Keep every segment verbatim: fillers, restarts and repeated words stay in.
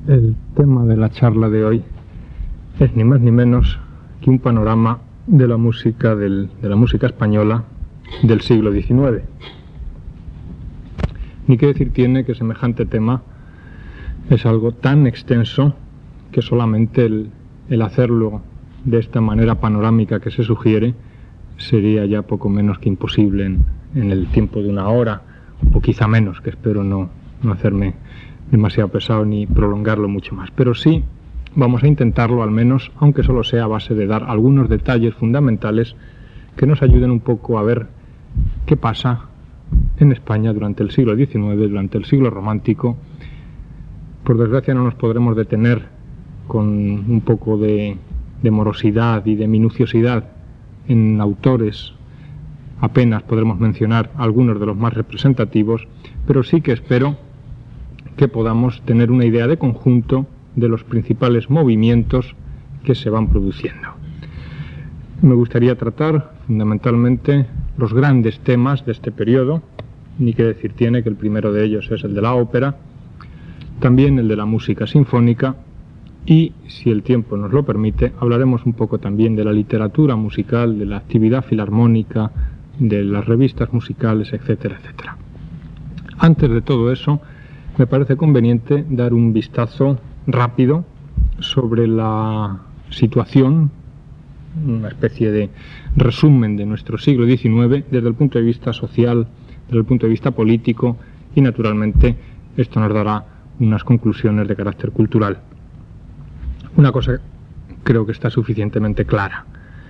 El tema de la charla de hoy es ni más ni menos que un panorama de la música del, de la música española del siglo diecinueve. Ni qué decir tiene que semejante tema es algo tan extenso que solamente el, el hacerlo de esta manera panorámica que se sugiere sería ya poco menos que imposible en, en el tiempo de una hora, o quizá menos, que espero no, no hacerme demasiado pesado ni prolongarlo mucho más. Pero sí vamos a intentarlo, al menos, aunque solo sea a base de dar algunos detalles fundamentales que nos ayuden un poco a ver qué pasa en España durante el siglo diecinueve, durante el siglo romántico. Por desgracia no nos podremos detener con un poco de, de morosidad y de minuciosidad en autores. Apenas podremos mencionar algunos de los más representativos, pero sí que espero que podamos tener una idea de conjunto de los principales movimientos que se van produciendo. Me gustaría tratar fundamentalmente los grandes temas de este periodo, ni qué decir tiene que el primero de ellos es el de la ópera, también el de la música sinfónica y, si el tiempo nos lo permite, hablaremos un poco también de la literatura musical, de la actividad filarmónica, de las revistas musicales, etcétera, etcétera. Antes de todo eso, me parece conveniente dar un vistazo rápido sobre la situación, una especie de resumen de nuestro siglo diecinueve desde el punto de vista social, desde el punto de vista político y, naturalmente, esto nos dará unas conclusiones de carácter cultural. Una cosa creo que está suficientemente clara.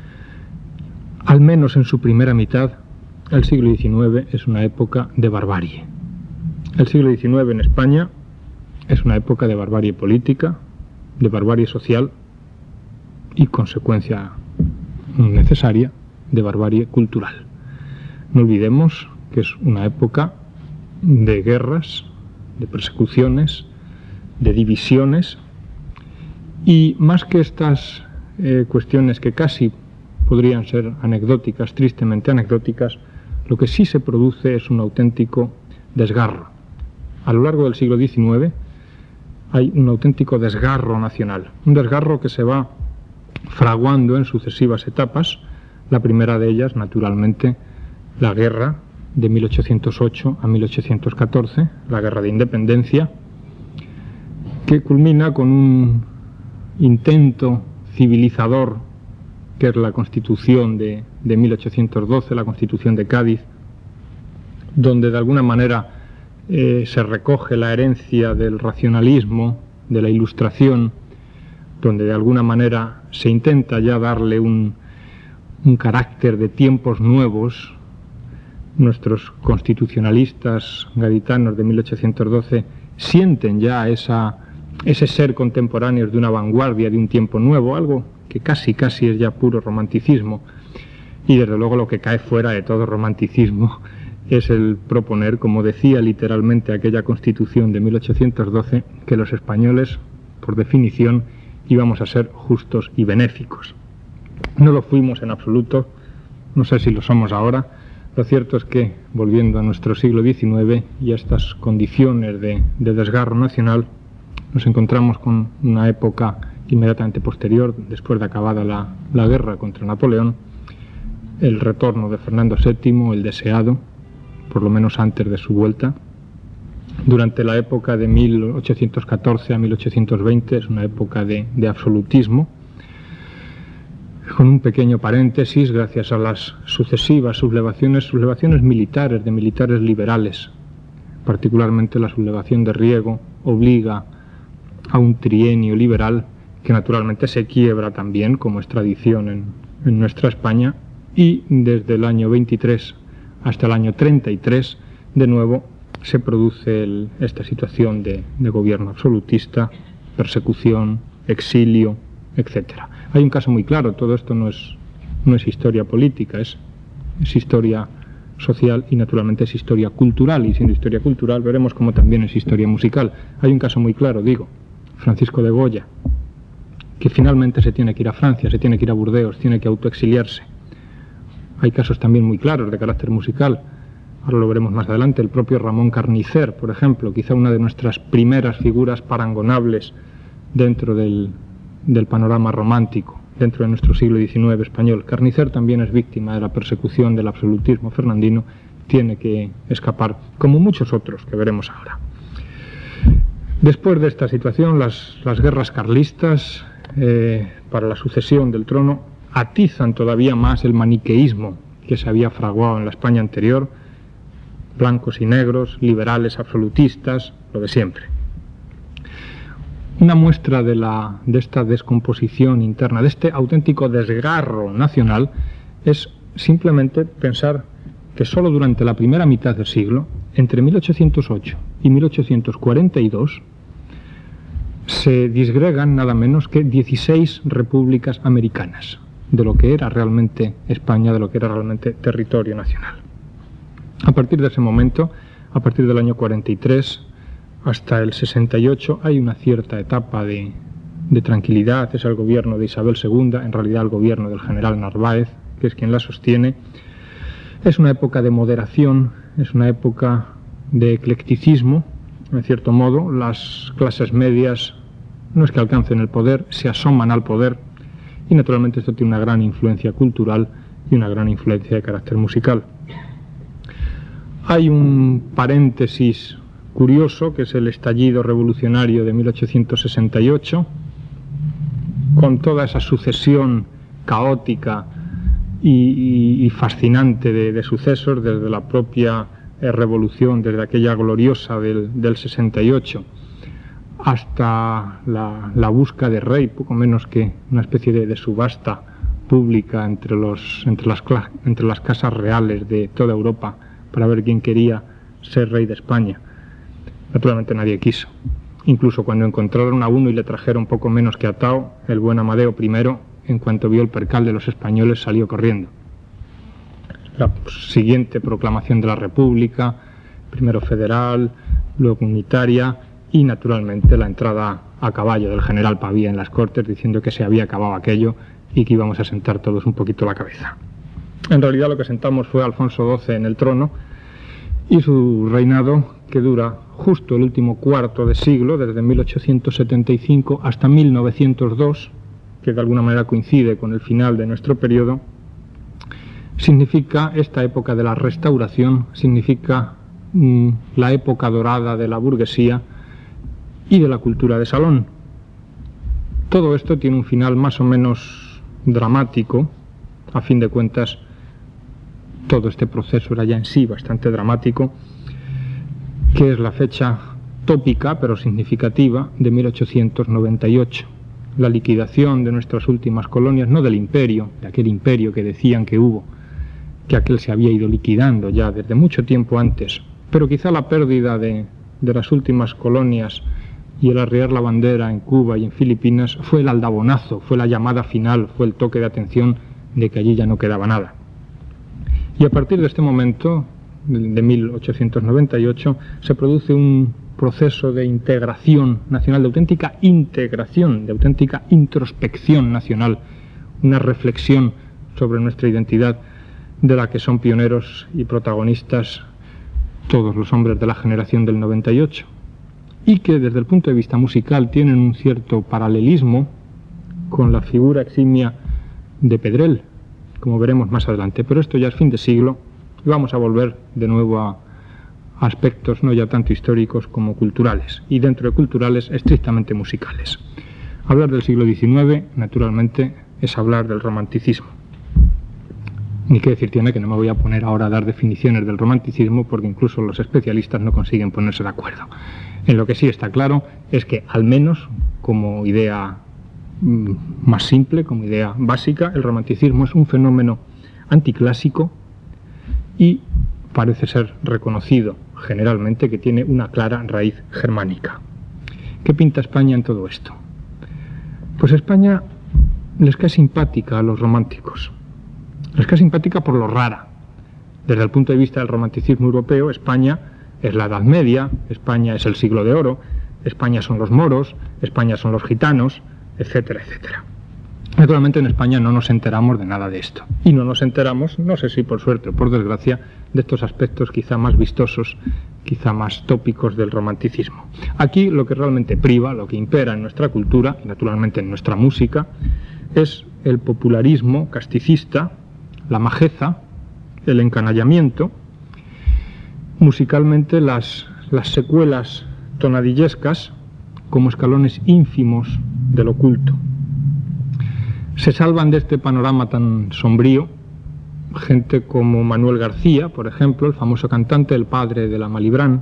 Al menos en su primera mitad, el siglo diecinueve es una época de barbarie. El siglo diecinueve en España es una época de barbarie política, de barbarie social y, consecuencia necesaria, de barbarie cultural. No olvidemos que es una época de guerras, de persecuciones, de divisiones, y más que estas eh, cuestiones que casi podrían ser anecdóticas, tristemente anecdóticas, lo que sí se produce es un auténtico desgarro. A lo largo del siglo diecinueve hay un auténtico desgarro nacional, un desgarro que se va fraguando en sucesivas etapas. La primera de ellas, naturalmente, la guerra de mil ochocientos ocho a mil ochocientos catorce, la guerra de independencia, que culmina con un intento civilizador que es la Constitución de, de mil ochocientos doce, la Constitución de Cádiz, donde de alguna manera eh, se recoge la herencia del racionalismo, de la Ilustración, donde de alguna manera se intenta ya darle un, un carácter de tiempos nuevos. Nuestros constitucionalistas gaditanos de mil ochocientos doce sienten ya esa, ese ser contemporáneos de una vanguardia, de un tiempo nuevo, algo que casi casi es ya puro romanticismo, y desde luego lo que cae fuera de todo romanticismo es el proponer, como decía literalmente aquella Constitución de mil ochocientos doce, que los españoles, por definición, íbamos a ser justos y benéficos. No lo fuimos en absoluto, no sé si lo somos ahora. Lo cierto es que, volviendo a nuestro siglo diecinueve y a estas condiciones de, de desgarro nacional, nos encontramos con una época inmediatamente posterior, después de acabada la, la guerra contra Napoleón, el retorno de Fernando séptimo, el deseado, por lo menos antes de su vuelta. Durante la época de mil ochocientos catorce a mil ochocientos veinte es una época de, de absolutismo, con un pequeño paréntesis gracias a las sucesivas sublevaciones, sublevaciones militares, de militares liberales. Particularmente la sublevación de Riego obliga a un trienio liberal que naturalmente se quiebra también, como es tradición en, en nuestra España, y desde el año veintitrés hasta el año treinta y tres, de nuevo, se produce el, esta situación de, de gobierno absolutista, persecución, exilio, etcétera. Hay un caso muy claro, todo esto no es, no es historia política, es, es historia social y naturalmente es historia cultural, y siendo historia cultural veremos cómo también es historia musical. Hay un caso muy claro, digo, Francisco de Goya, que finalmente se tiene que ir a Francia, se tiene que ir a Burdeos, tiene que autoexiliarse. Hay casos también muy claros de carácter musical. ahora lo veremos más adelante, el propio Ramón Carnicer, por ejemplo, quizá una de nuestras primeras figuras parangonables dentro del, del panorama romántico, dentro de nuestro siglo diecinueve español. Carnicer también es víctima de la persecución del absolutismo fernandino, tiene que escapar, como muchos otros que veremos ahora. Después de esta situación, las, las guerras carlistas eh, para la sucesión del trono atizan todavía más el maniqueísmo que se había fraguado en la España anterior, blancos y negros, liberales, absolutistas, lo de siempre. Una muestra de, la, de esta descomposición interna, de este auténtico desgarro nacional, es simplemente pensar que solo durante la primera mitad del siglo, entre mil ochocientos ocho y mil ochocientos cuarenta y dos, se disgregan nada menos que dieciséis repúblicas americanas, de lo que era realmente España, de lo que era realmente territorio nacional. A partir de ese momento, a partir del año cuarenta y tres hasta el sesenta y ocho, hay una cierta etapa de, de tranquilidad. Es el gobierno de Isabel segunda, en realidad el gobierno del general Narváez, que es quien la sostiene. Es una época de moderación, es una época de eclecticismo, en cierto modo. Las clases medias no es que alcancen el poder, se asoman al poder, y naturalmente esto tiene una gran influencia cultural y una gran influencia de carácter musical. Hay un paréntesis curioso, que es el estallido revolucionario de mil ochocientos sesenta y ocho, con toda esa sucesión caótica y, y, y fascinante de, de sucesos, desde la propia eh, revolución, desde aquella gloriosa del, del sesenta y ocho, hasta la, la busca de rey, poco menos que una especie de, de subasta pública entre, los, entre, las, entre las casas reales de toda Europa para ver quién quería ser rey de España. Naturalmente nadie quiso. Incluso cuando encontraron a uno y le trajeron poco menos que atado, el buen Amadeo primero, en cuanto vio el percal de los españoles, salió corriendo. La siguiente proclamación de la República, primero federal, luego unitaria, y naturalmente la entrada a caballo del general Pavía en las Cortes, diciendo que se había acabado aquello y que íbamos a sentar todos un poquito la cabeza. En realidad lo que sentamos fue Alfonso doce en el trono y su reinado, que dura justo el último cuarto de siglo, desde mil ochocientos setenta y cinco hasta mil novecientos dos, que de alguna manera coincide con el final de nuestro periodo, significa esta época de la Restauración, significa mmm, la época dorada de la burguesía y de la cultura de salón. Todo esto tiene un final más o menos dramático. A fin de cuentas, todo este proceso era ya en sí bastante dramático, que es la fecha tópica pero significativa de mil ochocientos noventa y ocho, la liquidación de nuestras últimas colonias, no del imperio, de aquel imperio que decían que hubo, que aquel se había ido liquidando ya desde mucho tiempo antes, pero quizá la pérdida de, de las últimas colonias y el arriar la bandera en Cuba y en Filipinas fue el aldabonazo, fue la llamada final, fue el toque de atención de que allí ya no quedaba nada. Y a partir de este momento, de mil ochocientos noventa y ocho, se produce un proceso de integración nacional, de auténtica integración, de auténtica introspección nacional, una reflexión sobre nuestra identidad de la que son pioneros y protagonistas todos los hombres de la generación del noventa y ocho, y que desde el punto de vista musical tienen un cierto paralelismo con la figura eximia de Pedrell, como veremos más adelante. Pero esto ya es fin de siglo y vamos a volver de nuevo a aspectos no ya tanto históricos como culturales, y dentro de culturales estrictamente musicales. Hablar del siglo diecinueve, naturalmente, es hablar del romanticismo. Ni qué decir tiene que no me voy a poner ahora a dar definiciones del romanticismo, porque incluso los especialistas no consiguen ponerse de acuerdo. En lo que sí está claro es que, al menos como idea mm, más simple, como idea básica, el romanticismo es un fenómeno anticlásico y parece ser reconocido generalmente que tiene una clara raíz germánica. ¿Qué pinta España en todo esto? Pues España les cae simpática a los románticos. Les cae simpática por lo rara. Desde el punto de vista del romanticismo europeo, España es la Edad Media, España es el siglo de oro, España son los moros, España son los gitanos, etcétera, etcétera. Naturalmente en España no nos enteramos de nada de esto. Y no nos enteramos, no sé si por suerte o por desgracia, de estos aspectos quizá más vistosos, quizá más tópicos del romanticismo. Aquí lo que realmente priva, lo que impera en nuestra cultura, y naturalmente en nuestra música, es el popularismo casticista, la majeza, el encanallamiento, musicalmente las, las secuelas tonadillescas como escalones ínfimos del oculto. Se salvan de este panorama tan sombrío gente como Manuel García, por ejemplo, el famoso cantante, el padre de la Malibrán,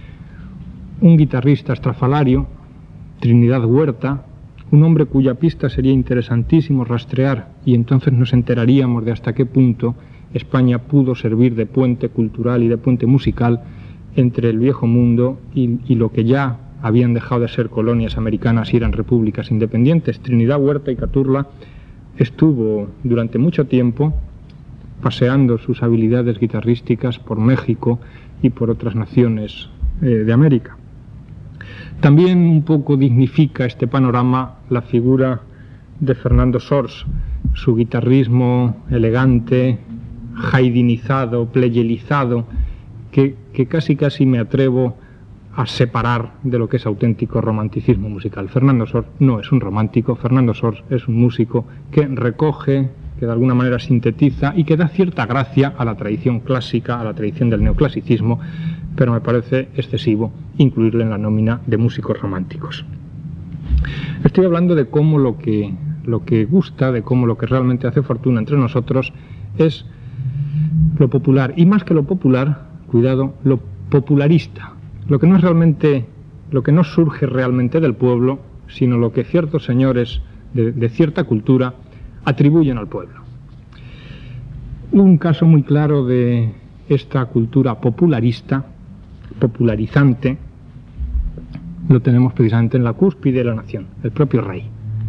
un guitarrista estrafalario, Trinidad Huerta, un hombre cuya pista sería interesantísimo rastrear, y entonces nos enteraríamos de hasta qué punto España pudo servir de puente cultural y de puente musical entre el viejo mundo y, y lo que ya habían dejado de ser colonias americanas y eran repúblicas independientes. Trinidad Huerta y Caturla estuvo durante mucho tiempo paseando sus habilidades guitarrísticas por México y por otras naciones eh, de América. También un poco dignifica este panorama la figura de Fernando Sors, su guitarrismo elegante, haydnizado, pleyelizado, que, que casi casi me atrevo a separar de lo que es auténtico romanticismo musical. Fernando Sors no es un romántico, Fernando Sors es un músico que recoge, que de alguna manera sintetiza y que da cierta gracia a la tradición clásica, a la tradición del neoclasicismo, pero me parece excesivo incluirle en la nómina de músicos románticos. Estoy hablando de cómo lo que, lo que gusta, de cómo lo que realmente hace fortuna entre nosotros es lo popular, y más que lo popular, cuidado, lo popularista. Lo que no es realmente, lo que no surge realmente del pueblo, sino lo que ciertos señores de, de cierta cultura atribuyen al pueblo. Un caso muy claro de esta cultura popularista, popularizante, lo tenemos precisamente en la cúspide de la nación, el propio rey.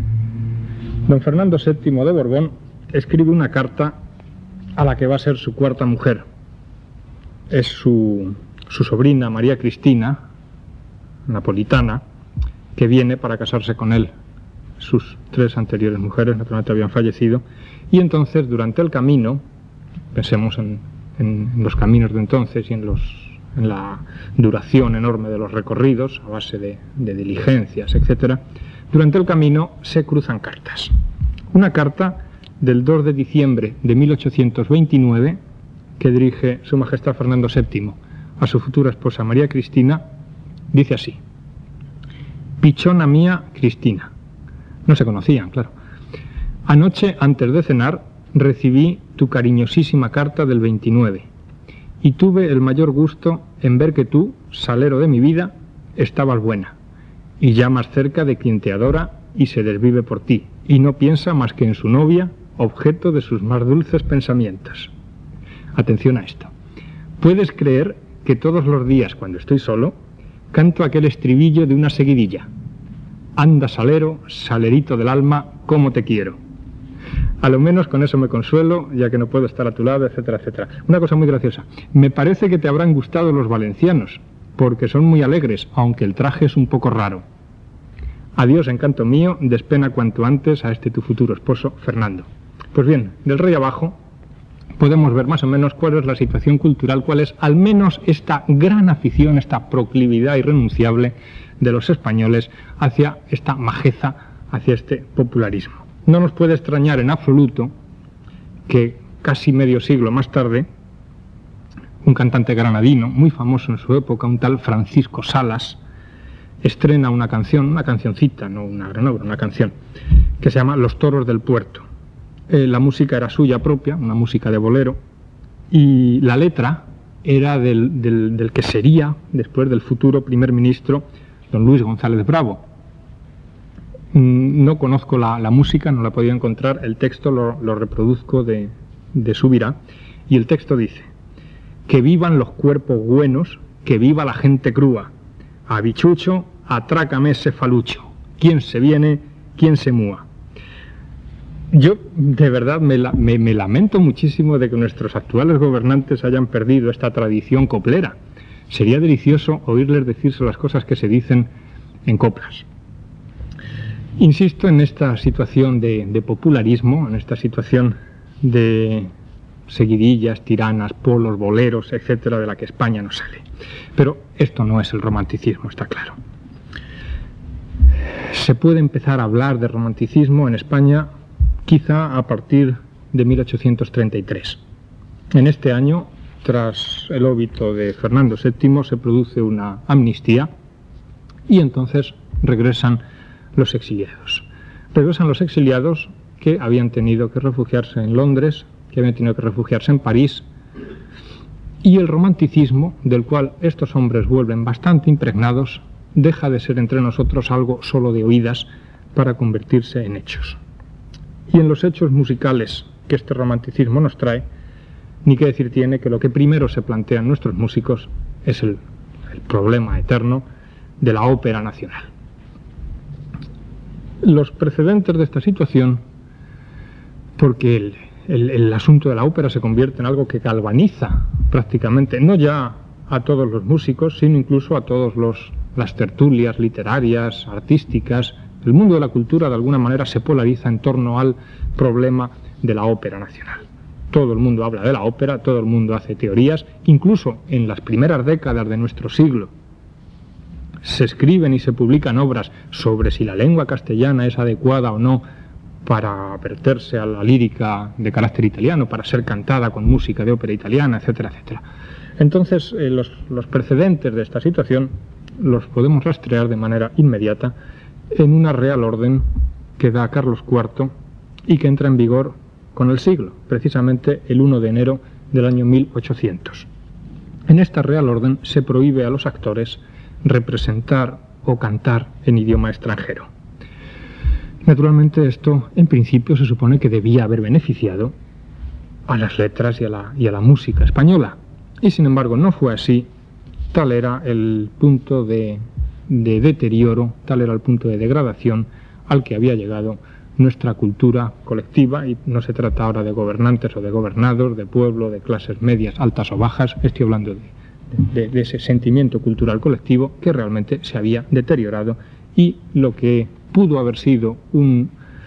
Don Fernando séptimo de Borbón escribe una carta a la que va a ser su cuarta mujer. Es su... su sobrina María Cristina, napolitana, que viene para casarse con él. Sus tres anteriores mujeres naturalmente habían fallecido, y entonces durante el camino, pensemos en, en los caminos de entonces y en, los, en la duración enorme de los recorridos, a base de, de diligencias, etcétera, durante el camino se cruzan cartas. Una carta del dos de diciembre de mil ochocientos veintinueve que dirige Su Majestad Fernando séptimo a su futura esposa María Cristina, dice así: pichona mía Cristina. No se conocían, claro. Anoche, antes de cenar, recibí tu cariñosísima carta del veintinueve y tuve el mayor gusto en ver que tú, salero de mi vida, estabas buena y ya más cerca de quien te adora y se desvive por ti y no piensa más que en su novia, objeto de sus más dulces pensamientos. Atención a esto. ¿Puedes creer que todos los días, cuando estoy solo, canto aquel estribillo de una seguidilla? Anda, salero, salerito del alma, cómo te quiero. A lo menos con eso me consuelo, ya que no puedo estar a tu lado, etcétera, etcétera. Una cosa muy graciosa. Me parece que te habrán gustado los valencianos, porque son muy alegres, aunque el traje es un poco raro. Adiós, encanto mío, despena cuanto antes a este tu futuro esposo, Fernando. Pues bien, del rey abajo podemos ver más o menos cuál es la situación cultural, cuál es al menos esta gran afición, esta proclividad irrenunciable de los españoles hacia esta majeza, hacia este popularismo. No nos puede extrañar en absoluto que casi medio siglo más tarde, un cantante granadino muy famoso en su época, un tal Francisco Salas, estrena una canción, una cancioncita, no una gran obra, una canción, que se llama Los toros del puerto. Eh, la música era suya propia, una música de bolero, y la letra era del, del, del que sería, después del futuro primer ministro, don Luis González Bravo. Mm, no conozco la, la música, no la he podido encontrar, el texto lo, lo reproduzco de, de Subirá, y el texto dice: que vivan los cuerpos buenos, que viva la gente crúa, a bichucho, atrácame ese falucho, quién se viene, quién se múa. Yo de verdad me, la, me, me lamento muchísimo de que nuestros actuales gobernantes hayan perdido esta tradición coplera. Sería delicioso oírles decirse las cosas que se dicen en coplas. Insisto en esta situación de, de popularismo, en esta situación de seguidillas, tiranas, polos, boleros, etcétera, de la que España no sale. Pero esto no es el romanticismo, está claro. Se puede empezar a hablar de romanticismo en España quizá a partir de mil ochocientos treinta y tres. En este año, tras el óbito de Fernando séptimo, se produce una amnistía y entonces regresan los exiliados. Regresan los exiliados que habían tenido que refugiarse en Londres, que habían tenido que refugiarse en París, y el romanticismo, del cual estos hombres vuelven bastante impregnados, deja de ser entre nosotros algo solo de oídas para convertirse en hechos. Y en los hechos musicales que este romanticismo nos trae, ni qué decir tiene que lo que primero se plantean nuestros músicos es el, el problema eterno de la ópera nacional. Los precedentes de esta situación, porque el, el, el asunto de la ópera se convierte en algo que galvaniza prácticamente, no ya a todos los músicos, sino incluso a todos los las tertulias literarias, artísticas. El mundo de la cultura de alguna manera se polariza en torno al problema de la ópera nacional. Todo el mundo habla de la ópera, todo el mundo hace teorías, incluso en las primeras décadas de nuestro siglo se escriben y se publican obras sobre si la lengua castellana es adecuada o no para verterse a la lírica de carácter italiano, para ser cantada con música de ópera italiana, etcétera, etcétera. Entonces, eh, los, los precedentes de esta situación los podemos rastrear de manera inmediata en una Real Orden que da Carlos cuarto y que entra en vigor con el siglo, precisamente el primero de enero del año mil ochocientos. En esta Real Orden se prohíbe a los actores representar o cantar en idioma extranjero. Naturalmente esto en principio se supone que debía haber beneficiado a las letras y a la, y a la música española, y sin embargo no fue así. Tal era el punto de, de deterioro, tal era el punto de degradación al que había llegado nuestra cultura colectiva, y no se trata ahora de gobernantes o de gobernados, de pueblo, de clases medias, altas o bajas, estoy hablando de, de, de ese sentimiento cultural colectivo que realmente se había deteriorado, y lo que pudo haber sido un,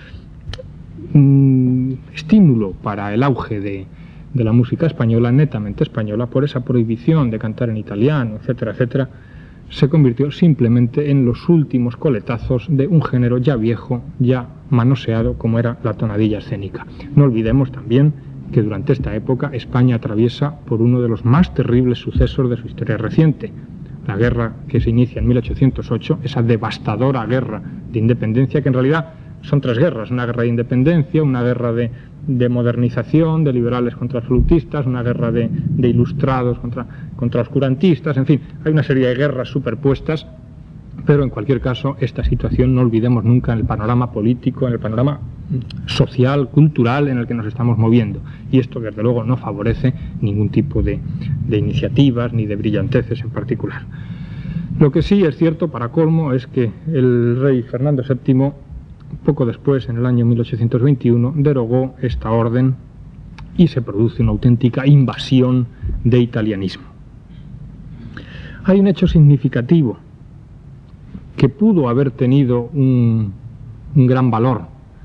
un estímulo para el auge de de la música española, netamente española, por esa prohibición de cantar en italiano, etcétera, etcétera, se convirtió simplemente en los últimos coletazos de un género ya viejo, ya manoseado, como era la tonadilla escénica. No olvidemos también que durante esta época España atraviesa por uno de los más terribles sucesos de su historia reciente, la guerra que se inicia en mil ochocientos ocho, esa devastadora guerra de independencia, que en realidad son tres guerras: una guerra de independencia, una guerra de, de modernización, de liberales contra absolutistas, una guerra de, de ilustrados contra, contra oscurantistas, en fin, hay una serie de guerras superpuestas, pero en cualquier caso esta situación no olvidemos nunca en el panorama político, en el panorama social, cultural en el que nos estamos moviendo, y esto desde luego no favorece ningún tipo de, de iniciativas ni de brillanteces en particular. Lo que sí es cierto, para colmo, es que el rey Fernando séptimo, poco después, en el año mil ochocientos veintiuno, derogó esta orden y se produce una auténtica invasión de italianismo. Hay un hecho significativo que pudo haber tenido un, un gran valor.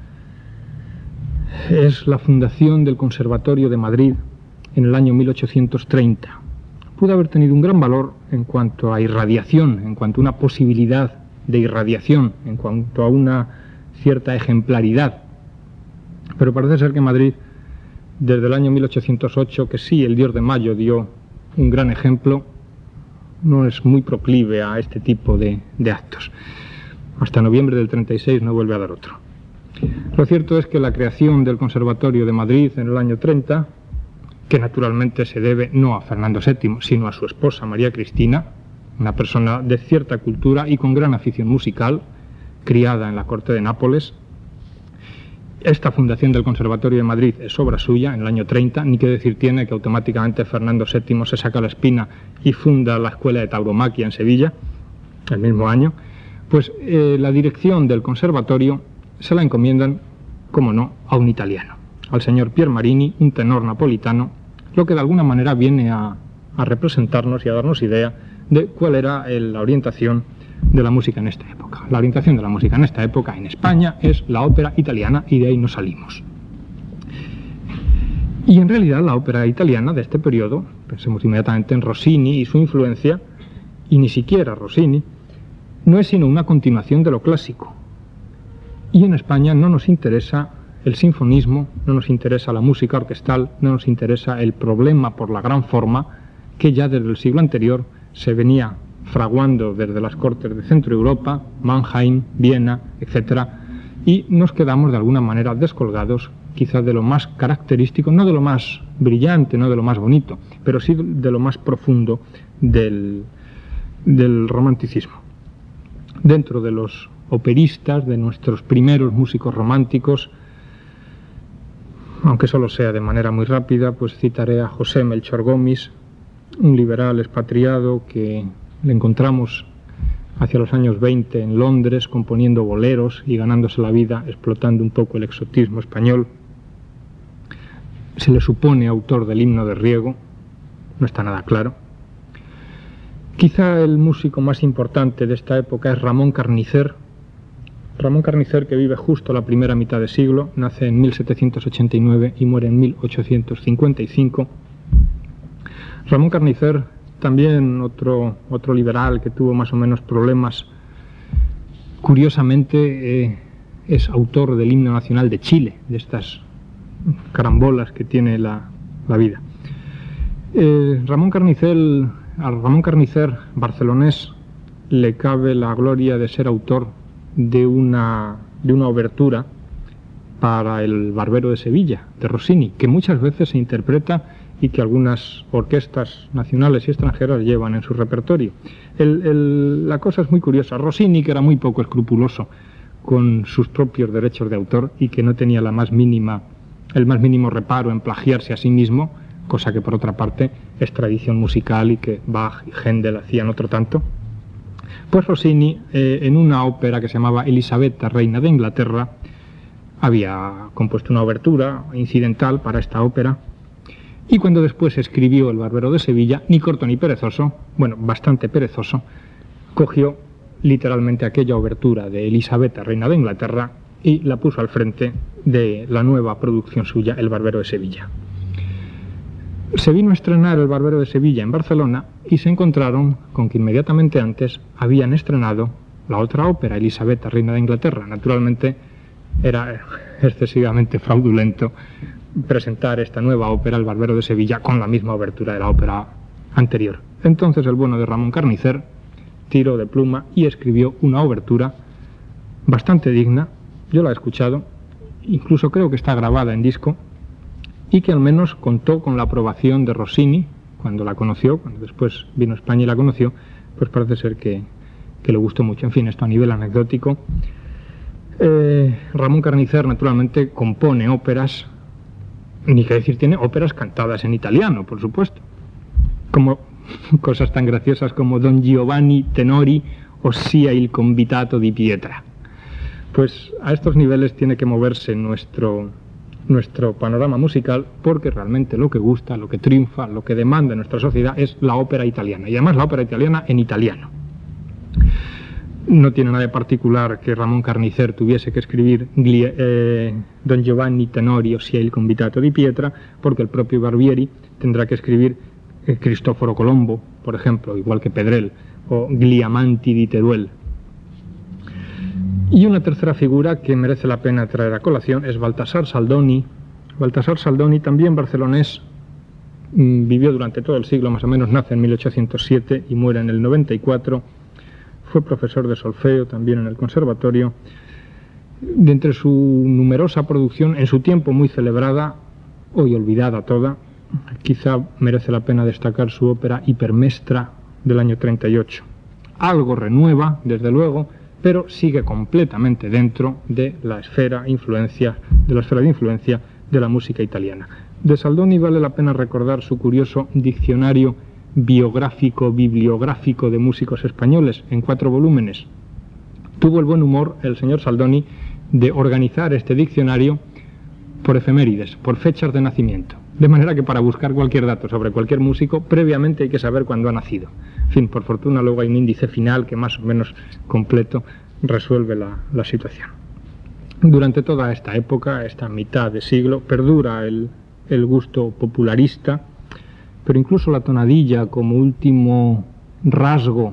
Es la fundación del Conservatorio de Madrid en el año mil ochocientos treinta. Pudo haber tenido un gran valor en cuanto a irradiación, en cuanto a una posibilidad de irradiación, en cuanto a una cierta ejemplaridad. Pero parece ser que Madrid, desde el año mil ochocientos ocho, que sí, el diez de mayo dio un gran ejemplo, no es muy proclive a este tipo de, de actos. Hasta noviembre del treinta y seis no vuelve a dar otro. Lo cierto es que la creación del Conservatorio de Madrid en el año treinta, que naturalmente se debe no a Fernando séptimo, sino a su esposa María Cristina, una persona de cierta cultura y con gran afición musical, criada en la corte de Nápoles. Esta fundación del Conservatorio de Madrid es obra suya en el año treinta, ni qué decir tiene que automáticamente Fernando séptimo se saca la espina y funda la Escuela de Tauromaquia en Sevilla, el mismo año. Pues eh, la dirección del conservatorio se la encomiendan, como no, a un italiano, al señor Pier Marini, un tenor napolitano, lo que de alguna manera viene a, a representarnos y a darnos idea de cuál era el, la orientación de la música en esta época. La orientación de la música en esta época en España es la ópera italiana y de ahí no salimos. Y en realidad la ópera italiana de este periodo, pensemos inmediatamente en Rossini y su influencia, y ni siquiera Rossini, no es sino una continuación de lo clásico. Y en España no nos interesa el sinfonismo, no nos interesa la música orquestal, no nos interesa el problema por la gran forma que ya desde el siglo anterior se venía fraguando desde las cortes de Centro Europa, Mannheim, Viena, etcétera, y nos quedamos de alguna manera descolgados quizás de lo más característico, no de lo más brillante, no de lo más bonito, pero sí de lo más profundo del, del romanticismo. Dentro de los operistas, de nuestros primeros músicos románticos, aunque solo sea de manera muy rápida, pues citaré a José Melchor Gomis, un liberal expatriado que le encontramos hacia los años veinte en Londres componiendo boleros y ganándose la vida explotando un poco el exotismo español. Se le supone autor del himno de Riego, no está nada claro. Quizá el músico más importante de esta época es Ramón Carnicer. Ramón Carnicer, que vive justo la primera mitad de siglo, nace en mil setecientos ochenta y nueve y muere en mil ochocientos cincuenta y cinco. Ramón Carnicer, también otro, otro liberal que tuvo más o menos problemas, curiosamente eh, es autor del himno nacional de Chile, de estas carambolas que tiene la, la vida. Eh, Ramón Carnicer, a Ramón Carnicer, barcelonés, le cabe la gloria de ser autor de una, de una obertura para el Barbero de Sevilla, de Rossini, que muchas veces se interpreta y que algunas orquestas nacionales y extranjeras llevan en su repertorio. El, el, la cosa es muy curiosa. Rossini, que era muy poco escrupuloso con sus propios derechos de autor y que no tenía la más mínima, el más mínimo reparo en plagiarse a sí mismo, cosa que por otra parte es tradición musical y que Bach y Händel hacían otro tanto, pues Rossini, eh, en una ópera que se llamaba Elisabetta, reina de Inglaterra, había compuesto una obertura incidental para esta ópera. Y cuando después escribió El Barbero de Sevilla, ni corto ni perezoso, bueno, bastante perezoso, cogió literalmente aquella obertura de Elisabetta, reina de Inglaterra, y la puso al frente de la nueva producción suya, El Barbero de Sevilla. Se vino a estrenar El Barbero de Sevilla en Barcelona y se encontraron con que inmediatamente antes habían estrenado la otra ópera, Elisabetta, reina de Inglaterra. Naturalmente era excesivamente fraudulento presentar esta nueva ópera, El Barbero de Sevilla, con la misma obertura de la ópera anterior. Entonces el bueno de Ramón Carnicer tiró de pluma y escribió una obertura bastante digna. Yo la he escuchado, incluso creo que está grabada en disco, y que al menos contó con la aprobación de Rossini cuando la conoció, cuando después vino a España y la conoció, pues parece ser que, que le gustó mucho. En fin, esto a nivel anecdótico. Eh, Ramón Carnicer naturalmente compone óperas, ni que decir, tiene óperas cantadas en italiano, por supuesto, como cosas tan graciosas como Don Giovanni Tenori o Sia il convitato di Pietra. Pues a estos niveles tiene que moverse nuestro, nuestro panorama musical, porque realmente lo que gusta, lo que triunfa, lo que demanda nuestra sociedad es la ópera italiana, y además la ópera italiana en italiano. No tiene nada de particular que Ramón Carnicer tuviese que escribir eh, Don Giovanni Tenori o Sia il convitato di Pietra, porque el propio Barbieri tendrá que escribir eh, Cristoforo Colombo, por ejemplo, igual que Pedrell, o Gli amanti di Teruel. Y una tercera figura que merece la pena traer a colación es Baltasar Saldoni. Baltasar Saldoni, también barcelonés, mmm, vivió durante todo el siglo, más o menos, nace en mil ochocientos siete y muere en el noventa y cuatro. Fue profesor de solfeo también en el conservatorio. De entre su numerosa producción, en su tiempo muy celebrada, hoy olvidada toda, quizá merece la pena destacar su ópera Ipermestra del año treinta y ocho. Algo renueva, desde luego, pero sigue completamente dentro de la esfera, influencia, de la esfera de influencia de la música italiana. De Saldoni vale la pena recordar su curioso diccionario biográfico, bibliográfico de músicos españoles, en cuatro volúmenes. Tuvo el buen humor el señor Saldoni de organizar este diccionario por efemérides, por fechas de nacimiento. De manera que para buscar cualquier dato sobre cualquier músico, previamente hay que saber cuándo ha nacido. En fin, por fortuna luego hay un índice final que más o menos completo resuelve la, la situación. Durante toda esta época, esta mitad de siglo, perdura el, el gusto popularista, pero incluso la tonadilla como último rasgo,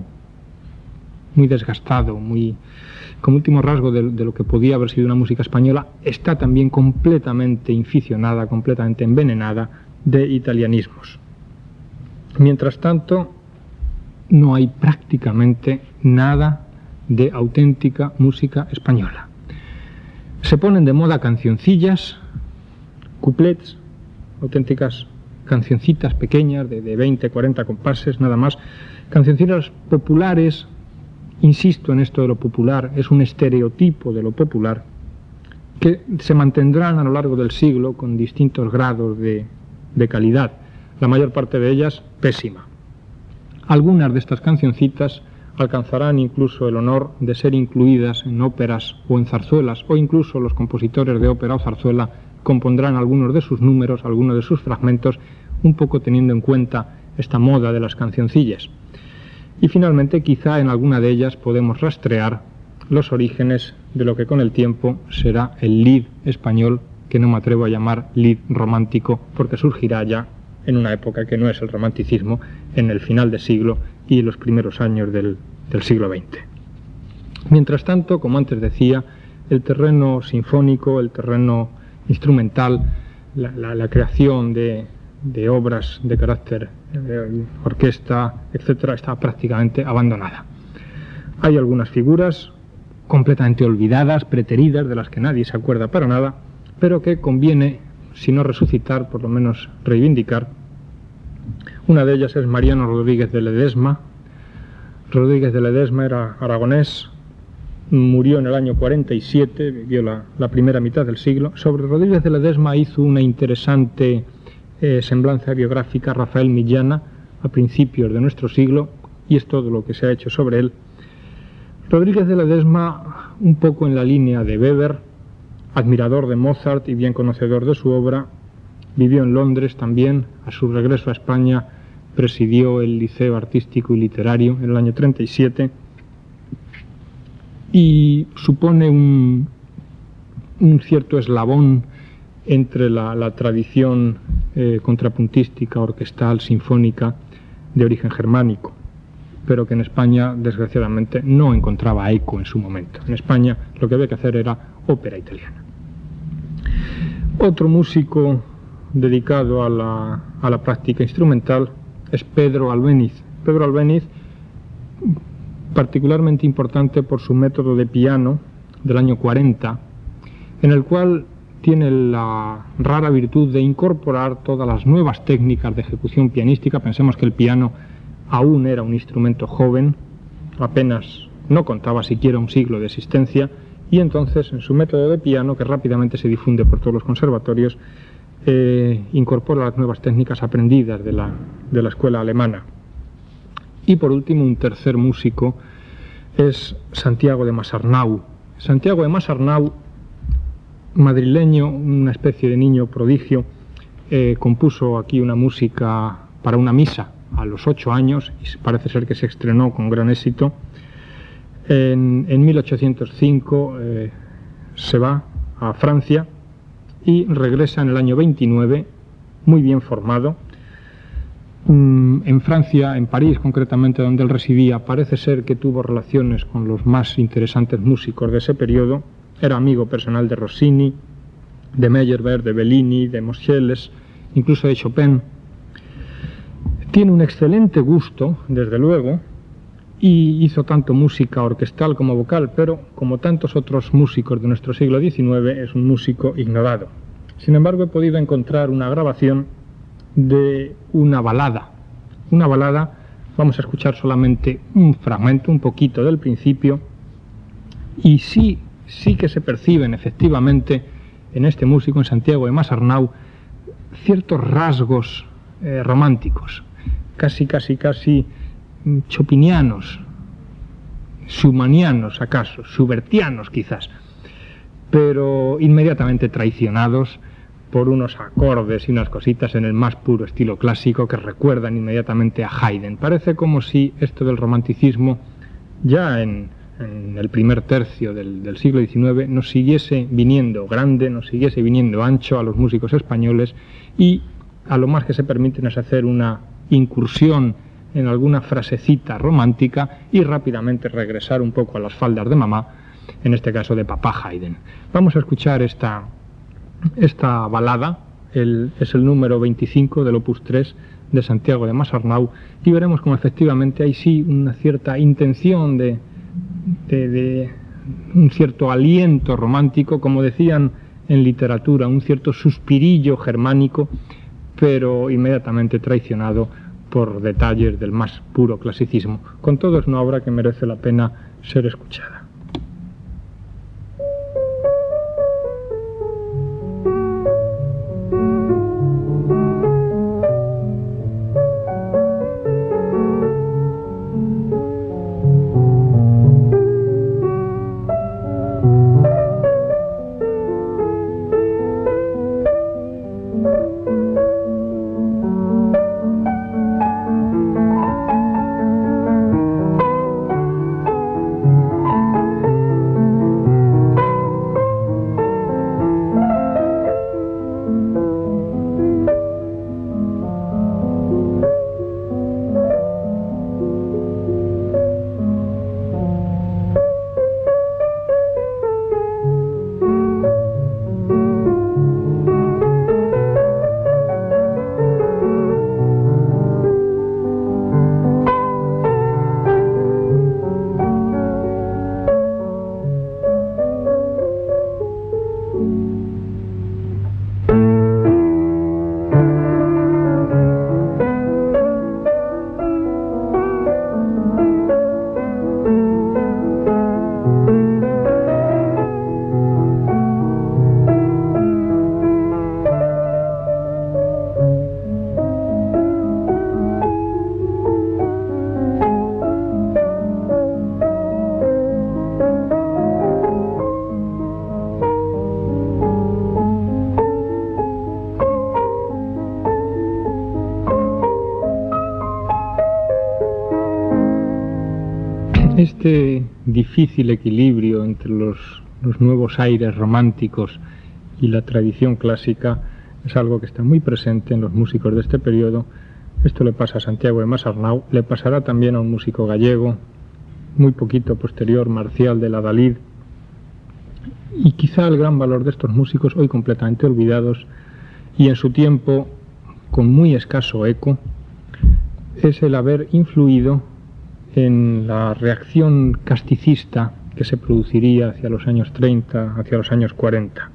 muy desgastado, muy, como último rasgo de, de lo que podía haber sido una música española, está también completamente inficionada, completamente envenenada de italianismos. Mientras tanto, no hay prácticamente nada de auténtica música española. Se ponen de moda cancioncillas, couplets, auténticas cancioncitas pequeñas de, de veinte, cuarenta compases, nada más, cancioncitas populares. Insisto en esto de lo popular, es un estereotipo de lo popular, que se mantendrán a lo largo del siglo con distintos grados de, de calidad, la mayor parte de ellas pésima. Algunas de estas cancioncitas alcanzarán incluso el honor de ser incluidas en óperas o en zarzuelas, o incluso los compositores de ópera o zarzuela compondrán algunos de sus números, algunos de sus fragmentos, un poco teniendo en cuenta esta moda de las cancioncillas. Y finalmente, quizá en alguna de ellas podemos rastrear los orígenes de lo que con el tiempo será el lied español, que no me atrevo a llamar lied romántico, porque surgirá ya en una época que no es el romanticismo, en el final del siglo y los primeros años del, del siglo veinte. Mientras tanto, como antes decía, el terreno sinfónico, el terreno instrumental, la, la, la creación de, de obras de carácter de orquesta, etcétera, está prácticamente abandonada. Hay algunas figuras completamente olvidadas, preteridas, de las que nadie se acuerda para nada, pero que conviene, si no resucitar, por lo menos reivindicar. Una de ellas es Mariano Rodríguez de Ledesma. Rodríguez de Ledesma era aragonés, murió en el año cuarenta y siete, vivió la, la primera mitad del siglo. Sobre Rodríguez de Ledesma hizo una interesante eh, semblanza biográfica Rafael Millana a principios de nuestro siglo, y es todo lo que se ha hecho sobre él. Rodríguez de Ledesma, un poco en la línea de Weber, admirador de Mozart y bien conocedor de su obra, vivió en Londres también. A su regreso a España presidió el Liceo Artístico y Literario en el año treinta y siete, y supone un, un cierto eslabón entre la, la tradición eh, contrapuntística, orquestal, sinfónica de origen germánico, pero que en España, desgraciadamente, no encontraba eco en su momento. En España lo que había que hacer era ópera italiana. Otro músico dedicado a la, a la práctica instrumental es Pedro Albéniz. Pedro Albéniz, particularmente importante por su método de piano del año cuarenta, en el cual tiene la rara virtud de incorporar todas las nuevas técnicas de ejecución pianística. Pensemos que el piano aún era un instrumento joven, apenas no contaba siquiera un siglo de existencia, y entonces en su método de piano, que rápidamente se difunde por todos los conservatorios, eh, incorpora las nuevas técnicas aprendidas de la, de la escuela alemana. Y por último, un tercer músico es Santiago de Masarnau. Santiago de Masarnau, madrileño, una especie de niño prodigio, eh, compuso aquí una música para una misa a los ocho años, y parece ser que se estrenó con gran éxito. En, en mil ochocientos cinco eh, se va a Francia y regresa en el año veintinueve, muy bien formado. Mm, en Francia, en París concretamente, donde él residía, parece ser que tuvo relaciones con los más interesantes músicos de ese periodo. Era amigo personal de Rossini, de Meyerbeer, de Bellini, de Moscheles, incluso de Chopin. Tiene un excelente gusto, desde luego, y hizo tanto música orquestal como vocal, pero como tantos otros músicos de nuestro siglo diecinueve, es un músico ignorado. Sin embargo, he podido encontrar una grabación de una balada. Una balada, vamos a escuchar solamente un fragmento, un poquito del principio, y sí, sí que se perciben efectivamente en este músico, en Santiago de Masarnau, ciertos rasgos eh, románticos, casi, casi, casi chopinianos, schumannianos acaso, schubertianos quizás, pero inmediatamente traicionados por unos acordes y unas cositas en el más puro estilo clásico que recuerdan inmediatamente a Haydn. Parece como si esto del romanticismo ya en, en el primer tercio del, del siglo diecinueve nos siguiese viniendo grande, nos siguiese viniendo ancho a los músicos españoles, y a lo más que se permiten es hacer una incursión en alguna frasecita romántica y rápidamente regresar un poco a las faldas de mamá, en este caso de papá Haydn. Vamos a escuchar esta, esta balada, el, es el número veinticinco del opus tres de Santiago de Masarnau, y veremos como efectivamente hay sí una cierta intención de, de, de un cierto aliento romántico, como decían en literatura, un cierto suspirillo germánico, pero inmediatamente traicionado por detalles del más puro clasicismo. Con todo, es una obra que merece la pena ser escuchada. Este difícil equilibrio entre los, los nuevos aires románticos y la tradición clásica es algo que está muy presente en los músicos de este periodo. Esto le pasa a Santiago de Masarnau, le pasará también a un músico gallego, muy poquito posterior, Marcial de la Dalid, y quizá el gran valor de estos músicos, hoy completamente olvidados, y en su tiempo con muy escaso eco, es el haber influido en la reacción casticista que se produciría hacia los años treinta, hacia los años cuarenta.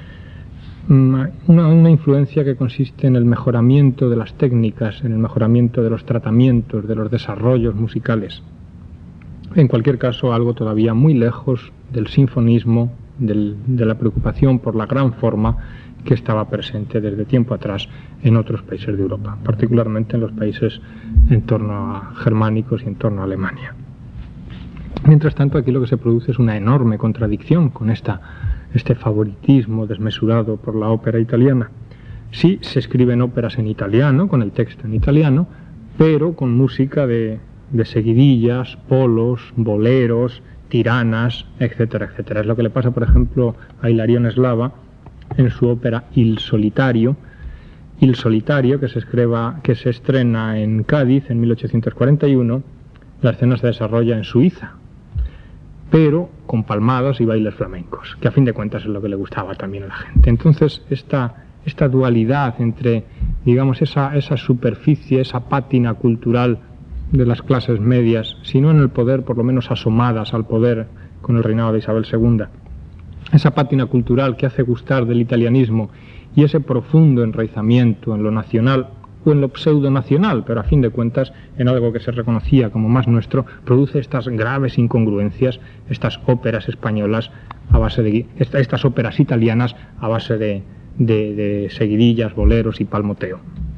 Una, una influencia que consiste en el mejoramiento de las técnicas, en el mejoramiento de los tratamientos, de los desarrollos musicales. En cualquier caso, algo todavía muy lejos del sinfonismo, del, de la preocupación por la gran forma que estaba presente desde tiempo atrás en otros países de Europa, particularmente en los países en torno a germánicos y en torno a Alemania. Mientras tanto, aquí lo que se produce es una enorme contradicción con esta, este favoritismo desmesurado por la ópera italiana. Sí, se escriben óperas en italiano, con el texto en italiano, pero con música de, de seguidillas, polos, boleros, tiranas, etcétera, etcétera. Es lo que le pasa, por ejemplo, a Hilarión Eslava en su ópera Il Solitario, Il Solitario, que se, escriba, que se estrena en Cádiz en mil ochocientos cuarenta y uno. La escena se desarrolla en Suiza, pero con palmadas y bailes flamencos, que a fin de cuentas es lo que le gustaba también a la gente. Entonces, esta, esta dualidad entre, digamos, esa, esa superficie, esa pátina cultural de las clases medias, si no en el poder, por lo menos asomadas al poder con el reinado de Isabel segunda, esa pátina cultural que hace gustar del italianismo y ese profundo enraizamiento en lo nacional o en lo pseudo-nacional, pero a fin de cuentas en algo que se reconocía como más nuestro, produce estas graves incongruencias, estas óperas españolas a base de, estas óperas italianas a base de, de, de seguidillas, boleros y palmoteo.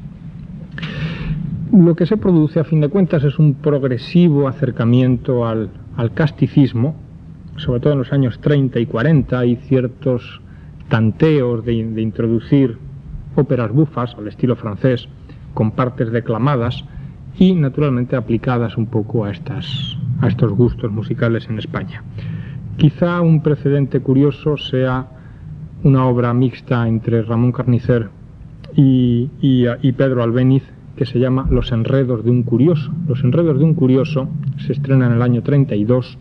Lo que se produce a fin de cuentas es un progresivo acercamiento al, al casticismo, sobre todo en los años treinta y cuarenta hay ciertos tanteos de, de introducir óperas bufas al estilo francés, con partes declamadas y naturalmente aplicadas un poco a, estas, a estos gustos musicales en España. Quizá un precedente curioso sea una obra mixta entre Ramón Carnicer y, y, y Pedro Albéniz, que se llama Los enredos de un curioso. Los enredos de un curioso se estrena en el año treinta y dos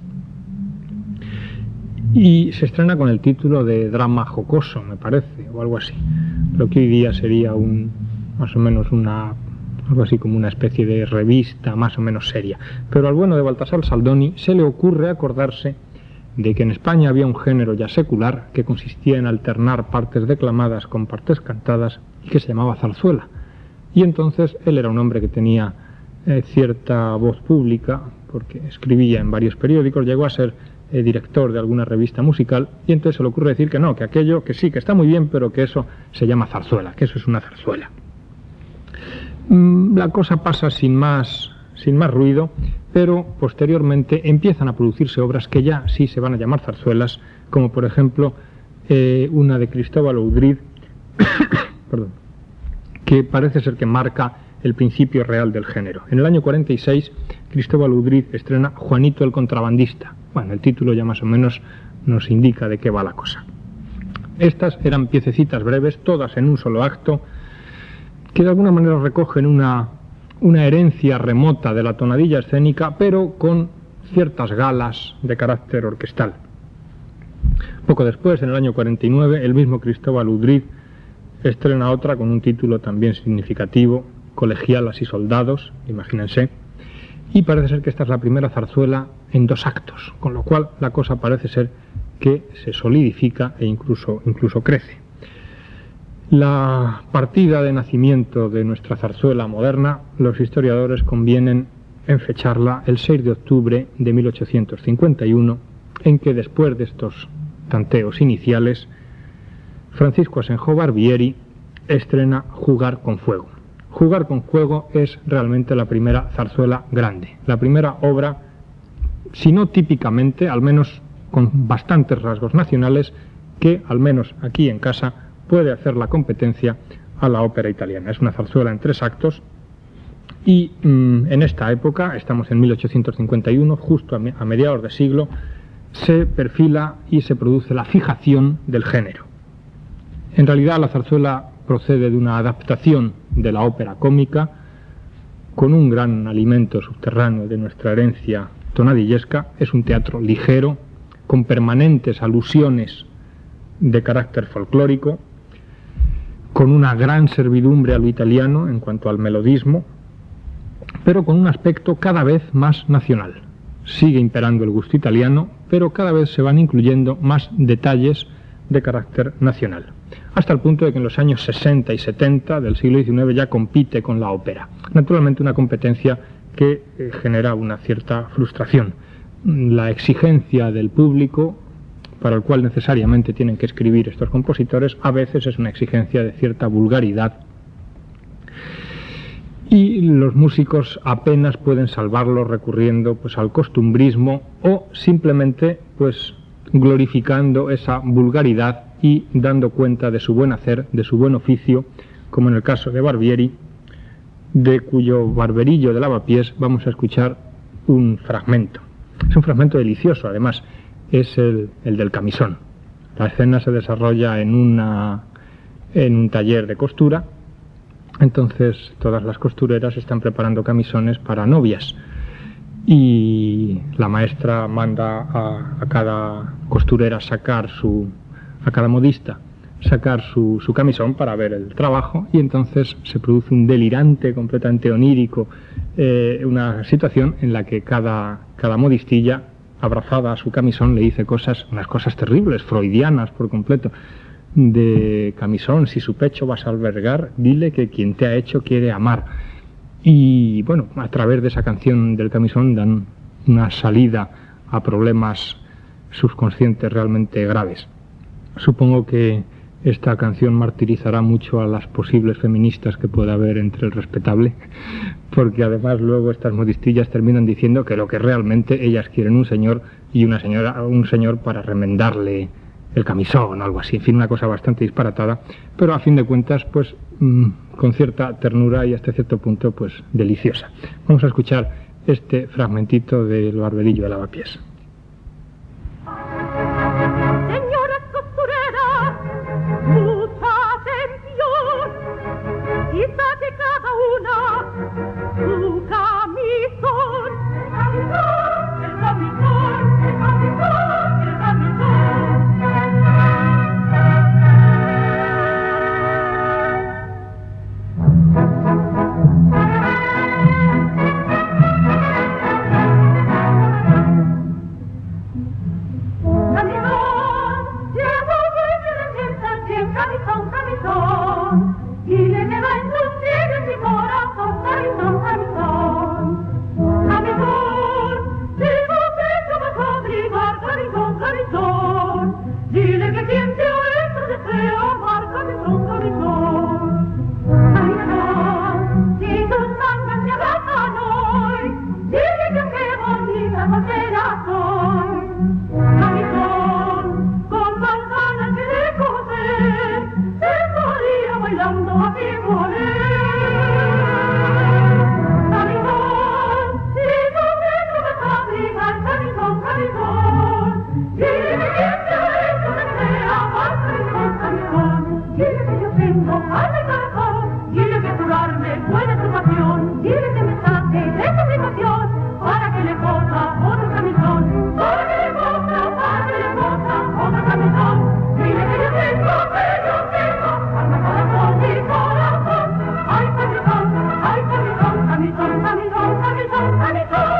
y se estrena con el título de drama jocoso, me parece, o algo así, pero que hoy día sería un, más o menos una, algo así como una especie de revista más o menos seria. Pero al bueno de Baltasar Saldoni se le ocurre acordarse de que en España había un género ya secular que consistía en alternar partes declamadas con partes cantadas y que se llamaba zarzuela. Y entonces él era un hombre que tenía eh, cierta voz pública, porque escribía en varios periódicos, llegó a ser eh, director de alguna revista musical, y entonces se le ocurre decir que no, que aquello, que sí, que está muy bien, pero que eso se llama zarzuela, que eso es una zarzuela. Mm, la cosa pasa sin más, sin más ruido, pero posteriormente empiezan a producirse obras que ya sí se van a llamar zarzuelas, como por ejemplo eh, una de Cristóbal Udrid, perdón, que parece ser que marca el principio real del género. En el año cuarenta y seis, Cristóbal Udrid estrena Juanito el contrabandista. Bueno, el título ya más o menos nos indica de qué va la cosa. Estas eran piececitas breves, todas en un solo acto, que de alguna manera recogen una, una herencia remota de la tonadilla escénica, pero con ciertas galas de carácter orquestal. Poco después, en el año cuarenta y nueve, el mismo Cristóbal Udrid estrena otra con un título también significativo, Colegialas y soldados, imagínense, y parece ser que esta es la primera zarzuela en dos actos, con lo cual la cosa parece ser que se solidifica e incluso, incluso crece. La partida de nacimiento de nuestra zarzuela moderna, los historiadores convienen en fecharla el seis de octubre de mil ochocientos cincuenta y uno, en que después de estos tanteos iniciales, Francisco Asenjo Barbieri estrena Jugar con fuego. Jugar con fuego es realmente la primera zarzuela grande, la primera obra, si no típicamente, al menos con bastantes rasgos nacionales, que al menos aquí en casa puede hacer la competencia a la ópera italiana. Es una zarzuela en tres actos y mmm, en esta época, estamos en mil ochocientos cincuenta y uno, justo a, me a mediados de siglo, se perfila y se produce la fijación del género. En realidad la zarzuela procede de una adaptación de la ópera cómica con un gran alimento subterráneo de nuestra herencia tonadillesca. Es un teatro ligero, con permanentes alusiones de carácter folclórico, con una gran servidumbre a lo italiano en cuanto al melodismo, pero con un aspecto cada vez más nacional. Sigue imperando el gusto italiano, pero cada vez se van incluyendo más detalles de carácter nacional, hasta el punto de que en los años sesenta y setenta del siglo diecinueve ya compite con la ópera. Naturalmente una competencia que eh, genera una cierta frustración. La exigencia del público, para el cual necesariamente tienen que escribir estos compositores, a veces es una exigencia de cierta vulgaridad, y los músicos apenas pueden salvarlo recurriendo pues al costumbrismo o simplemente pues glorificando esa vulgaridad y dando cuenta de su buen hacer, de su buen oficio, como en el caso de Barbieri, de cuyo Barberillo de Lavapiés vamos a escuchar un fragmento. Es un fragmento delicioso, además, es el, el del camisón. La escena se desarrolla en, una, en un taller de costura, entonces todas las costureras están preparando camisones para novias y la maestra manda a, a cada costurera sacar su, a cada modista sacar su, su camisón para ver el trabajo, y entonces se produce un delirante, completamente onírico, eh, una situación en la que cada, cada modistilla, abrazada a su camisón, le dice cosas, unas cosas terribles, freudianas por completo, de camisón, si su pecho vas a albergar, dile que quien te ha hecho quiere amar. Y bueno, a través de esa canción del camisón dan una salida a problemas subconscientes realmente graves. Supongo que esta canción martirizará mucho a las posibles feministas que pueda haber entre el respetable, porque además luego estas modistillas terminan diciendo que lo que realmente ellas quieren un señor y una señora, un señor para remendarle el camisón o algo así, en fin, una cosa bastante disparatada, pero a fin de cuentas, pues mmm, con cierta ternura y hasta cierto punto, pues deliciosa. Vamos a escuchar este fragmentito del Barberillo de Lavapiés. Señoras costureras, mucha atención, quizá de cada una su camisón, el camisón, el camisón, el camisón, el camisón. Camisón, camisón, dile que va a ensuciar en mi corazón, camisón, camisón, camisón, digo que te vas a obligar, camisón, camisón, dile que quien te oye desea amar, camisón, camisón, camisón, si tus mangas te abrazan hoy, dile que qué bonita soltera soy, camisón, con más ganas que de coser, estaría bailando a pie con él. Camisón, si no me vas a abrigar, camisón, camisón, dile que quien te ha hecho desea amar, camisón, camisón, dile que yo tengo alma y corazón, dile que curarme puede tu pasión, dile que me saque de esta situación, para que le cosa otro camisón, para que le cosa, para que le cosa otro camisón, dile que yo tengo, que yo tengo, alma, corazón y corazón, ay camisón, ay camisón, camisón, camisón, camisón, camisón.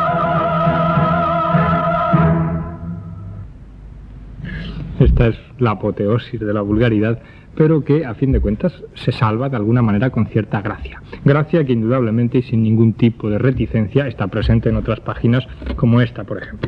Esta es la apoteosis de la vulgaridad, pero que a fin de cuentas se salva de alguna manera con cierta gracia. Gracia que indudablemente y sin ningún tipo de reticencia está presente en otras páginas como esta, por ejemplo.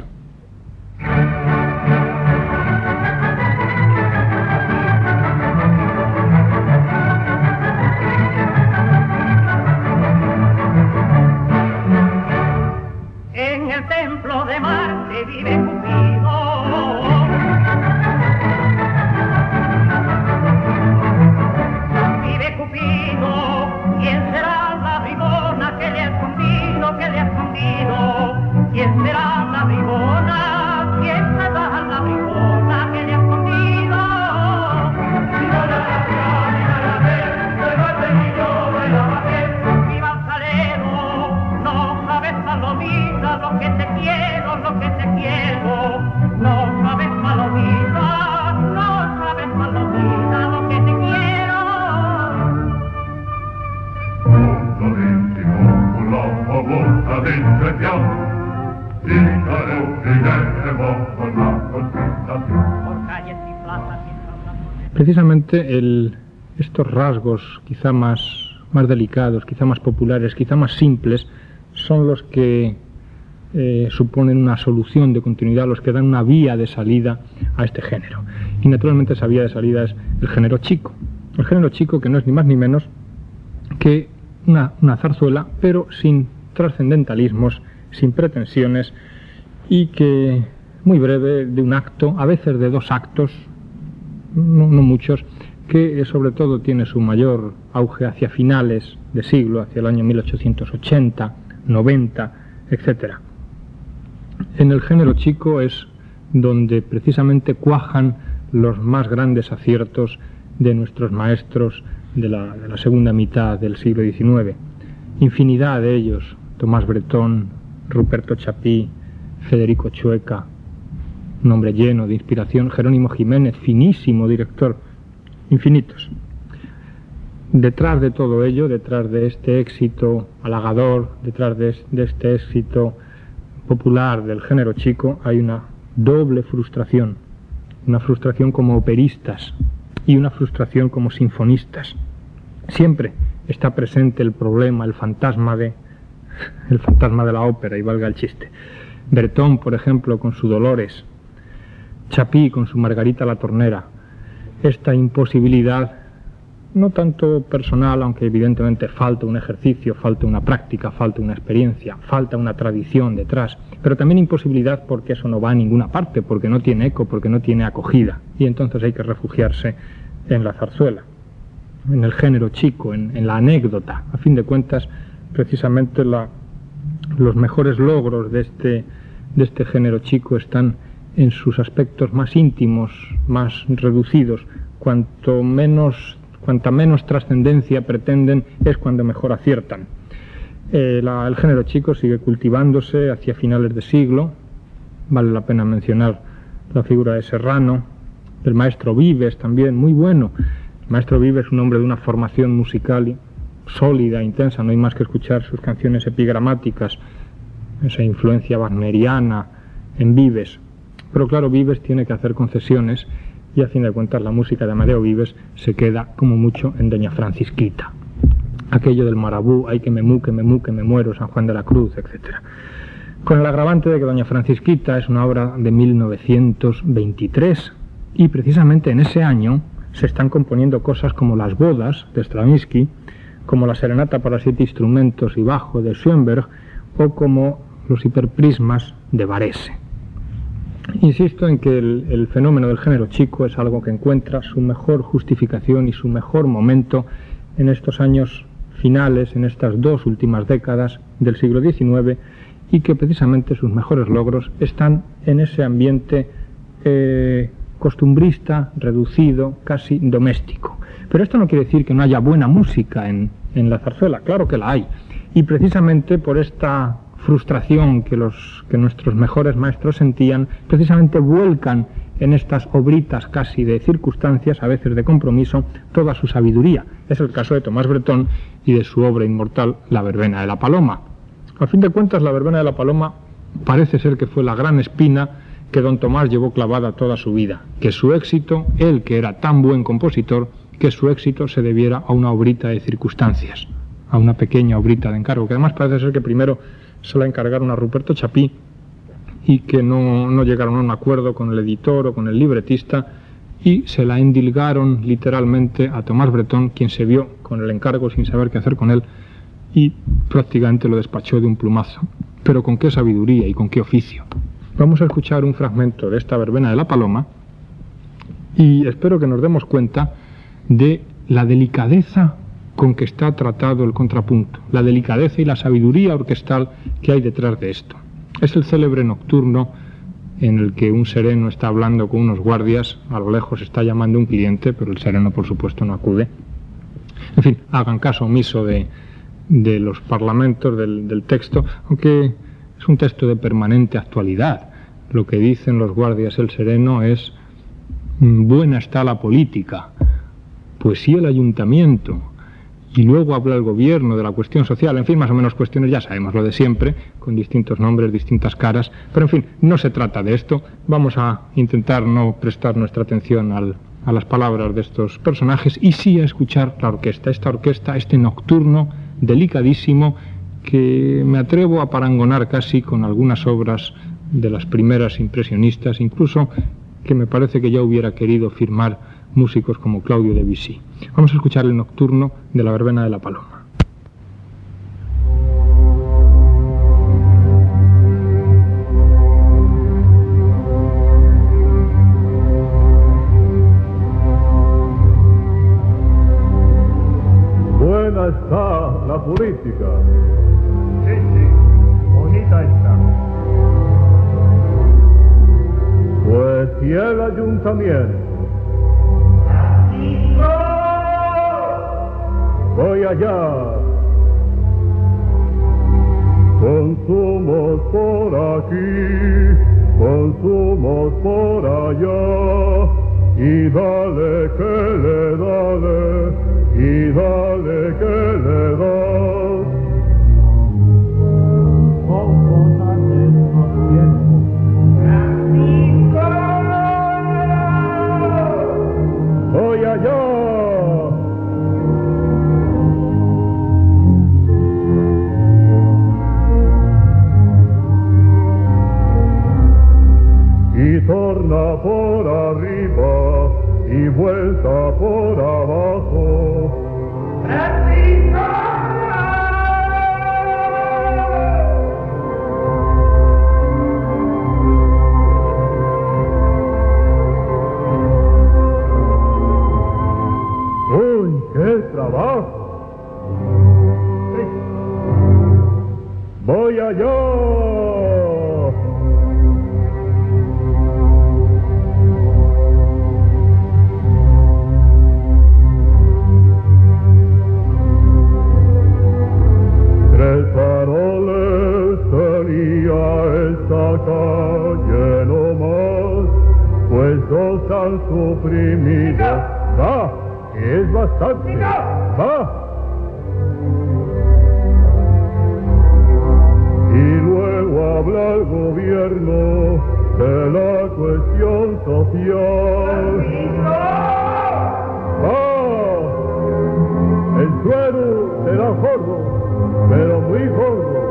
En el templo de Marte vive Cupido. Vive Cupido, ¿quién será la bribona que le ha escondido, que le ha escondido? ¿Quién será la bribona? ¿Quién será la bribona que le ha escondido? Viva el salero, no sabes palomita lo que te quiero, lo que te quiero. No sabes palomita, no sabes palomita lo que te quiero. Con la famosa discreción, Por calles y plazas y Precisamente el, estos rasgos quizá más, más delicados, quizá más populares, quizá más simples, son los que eh, suponen una solución de continuidad, los que dan una vía de salida a este género. Y naturalmente esa vía de salida es el género chico. El género chico que no es ni más ni menos que una, una zarzuela, pero sin trascendentalismos, sin pretensiones, y que muy breve, de un acto, a veces de dos actos, no, no muchos, que sobre todo tiene su mayor auge hacia finales de siglo, hacia el año mil ochocientos ochenta, noventa, etcétera. En el género chico es donde precisamente cuajan los más grandes aciertos de nuestros maestros de la, de la segunda mitad del siglo diecinueve. Infinidad de ellos: Tomás Bretón, Ruperto Chapí, Federico Chueca, un hombre lleno de inspiración, Jerónimo Jiménez, finísimo director, infinitos. Detrás de todo ello, detrás de este éxito halagador, detrás de, de este éxito popular del género chico, hay una doble frustración, una frustración como operistas y una frustración como sinfonistas. Siempre está presente el problema, el fantasma de, el fantasma de la ópera, y valga el chiste. Bretón, por ejemplo, con su Dolores, Chapí con su Margarita la Tornera, esta imposibilidad, no tanto personal, aunque evidentemente falta un ejercicio, falta una práctica, falta una experiencia, falta una tradición detrás, pero también imposibilidad porque eso no va a ninguna parte, porque no tiene eco, porque no tiene acogida, y entonces hay que refugiarse en la zarzuela, en el género chico, en, en la anécdota. A fin de cuentas, precisamente la, los mejores logros de este, de este género chico están en sus aspectos más íntimos, más reducidos. Cuanto menos, cuanta menos trascendencia pretenden es cuando mejor aciertan. Eh, la, el género chico sigue cultivándose hacia finales de siglo. Vale la pena mencionar la figura de Serrano, del maestro Vives también, muy bueno. El maestro Vives es un hombre de una formación musical sólida, intensa, no hay más que escuchar sus canciones epigramáticas, esa influencia wagneriana en Vives. Pero claro, Vives tiene que hacer concesiones y a fin de cuentas la música de Amadeo Vives se queda como mucho en Doña Francisquita. Aquello del marabú, ay que me mu, que me mu, que me muero, San Juan de la Cruz, etcétera. Con el agravante de que Doña Francisquita es una obra de mil novecientos veintitrés y precisamente en ese año se están componiendo cosas como Las bodas de Stravinsky, como la Serenata para siete instrumentos y bajo de Schoenberg o como los hiperprismas de Varese. Insisto en que el, el fenómeno del género chico es algo que encuentra su mejor justificación y su mejor momento en estos años finales, en estas dos últimas décadas del siglo diecinueve, y que precisamente sus mejores logros están en ese ambiente eh, costumbrista, reducido, casi doméstico. Pero esto no quiere decir que no haya buena música en, en la zarzuela, claro que la hay. Y precisamente por esta frustración que, los, que nuestros mejores maestros sentían, precisamente vuelcan en estas obritas casi de circunstancias, a veces de compromiso, toda su sabiduría. Es el caso de Tomás Bretón y de su obra inmortal, La verbena de la paloma. A fin de cuentas, La verbena de la paloma parece ser que fue la gran espina que don Tomás llevó clavada toda su vida, que su éxito, él que era tan buen compositor, que su éxito se debiera a una obrita de circunstancias, a una pequeña obrita de encargo, que además parece ser que primero se la encargaron a Ruperto Chapí y que no, no llegaron a un acuerdo con el editor o con el libretista y se la endilgaron literalmente a Tomás Bretón, quien se vio con el encargo sin saber qué hacer con él y prácticamente lo despachó de un plumazo. Pero con qué sabiduría y con qué oficio. Vamos a escuchar un fragmento de esta verbena de la paloma y espero que nos demos cuenta de la delicadeza con que está tratado el contrapunto, la delicadeza y la sabiduría orquestal que hay detrás de esto. Es el célebre nocturno en el que un sereno está hablando con unos guardias, a lo lejos está llamando un cliente, pero el sereno por supuesto no acude. En fin, hagan caso omiso de, de los parlamentos, del, del texto, aunque es un texto de permanente actualidad. Lo que dicen los guardias el sereno es: buena está la política, pues sí el ayuntamiento, y luego habla el gobierno de la cuestión social, en fin, más o menos cuestiones, ya sabemos lo de siempre, con distintos nombres, distintas caras, pero en fin, no se trata de esto. Vamos a intentar no prestar nuestra atención al, a las palabras de estos personajes y sí a escuchar la orquesta, esta orquesta, este nocturno delicadísimo que me atrevo a parangonar casi con algunas obras de las primeras impresionistas, incluso que me parece que ya hubiera querido firmar músicos como Claudio Debussy. Vamos a escuchar el nocturno de la verbena de la paloma. Buena está la política. Sí, sí, bonita está. Pues si el ayuntamiento voy allá, consumos por aquí, consumos por allá, y dale que le dale, y dale que le das. Poco antes más tiempo. Voy allá. Y torna por arriba y vuelta por abajo. mira, va, que es bastante, va. Y luego habla el gobierno de la cuestión social. ¡Va! El suelo será gordo, pero muy gordo.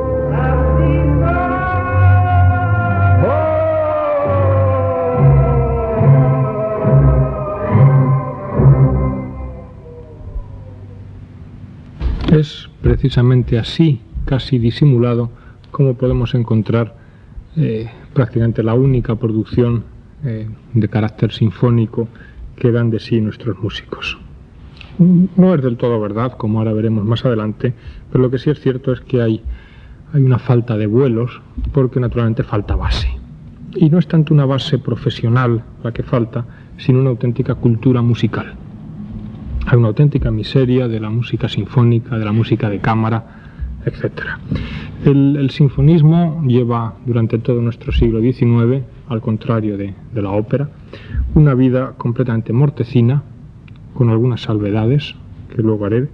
Es precisamente así, casi disimulado, como podemos encontrar eh, prácticamente la única producción eh, de carácter sinfónico que dan de sí nuestros músicos. No es del todo verdad, como ahora veremos más adelante, pero lo que sí es cierto es que hay, hay una falta de vuelos, porque naturalmente falta base. Y no es tanto una base profesional la que falta, sino una auténtica cultura musical. Hay una auténtica miseria de la música sinfónica, de la música de cámara, etcétera. El, el sinfonismo lleva durante todo nuestro siglo diecinueve, al contrario de, de la ópera, una vida completamente mortecina, con algunas salvedades que luego haré.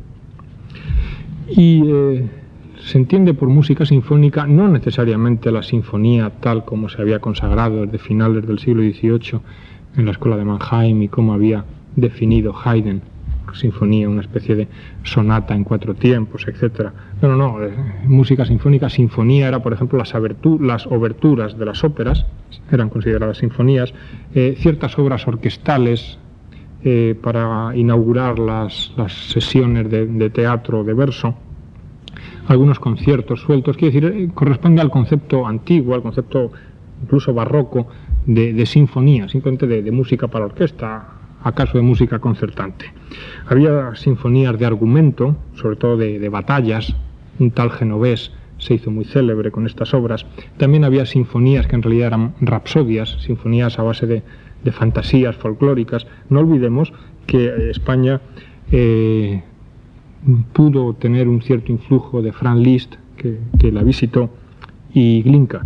Y eh, se entiende por música sinfónica no necesariamente la sinfonía tal como se había consagrado desde finales del siglo dieciocho en la escuela de Mannheim y como había definido Haydn, sinfonía, una especie de sonata en cuatro tiempos, etcétera. No, no, no, eh, música sinfónica, sinfonía era, por ejemplo, las, las oberturas de las óperas, eran consideradas sinfonías, eh, ciertas obras orquestales eh, para inaugurar las, las sesiones de, de teatro de verso, algunos conciertos sueltos, quiere decir, eh, corresponde al concepto antiguo, al concepto incluso barroco de, de sinfonía, simplemente de, de música para orquesta, acaso de música concertante. Había sinfonías de argumento, sobre todo de, de batallas, un tal genovés se hizo muy célebre con estas obras. También había sinfonías que en realidad eran rapsodias, sinfonías a base de, de fantasías folclóricas. No olvidemos que España eh, pudo tener un cierto influjo de Franz Liszt, que, que la visitó, y Glinka.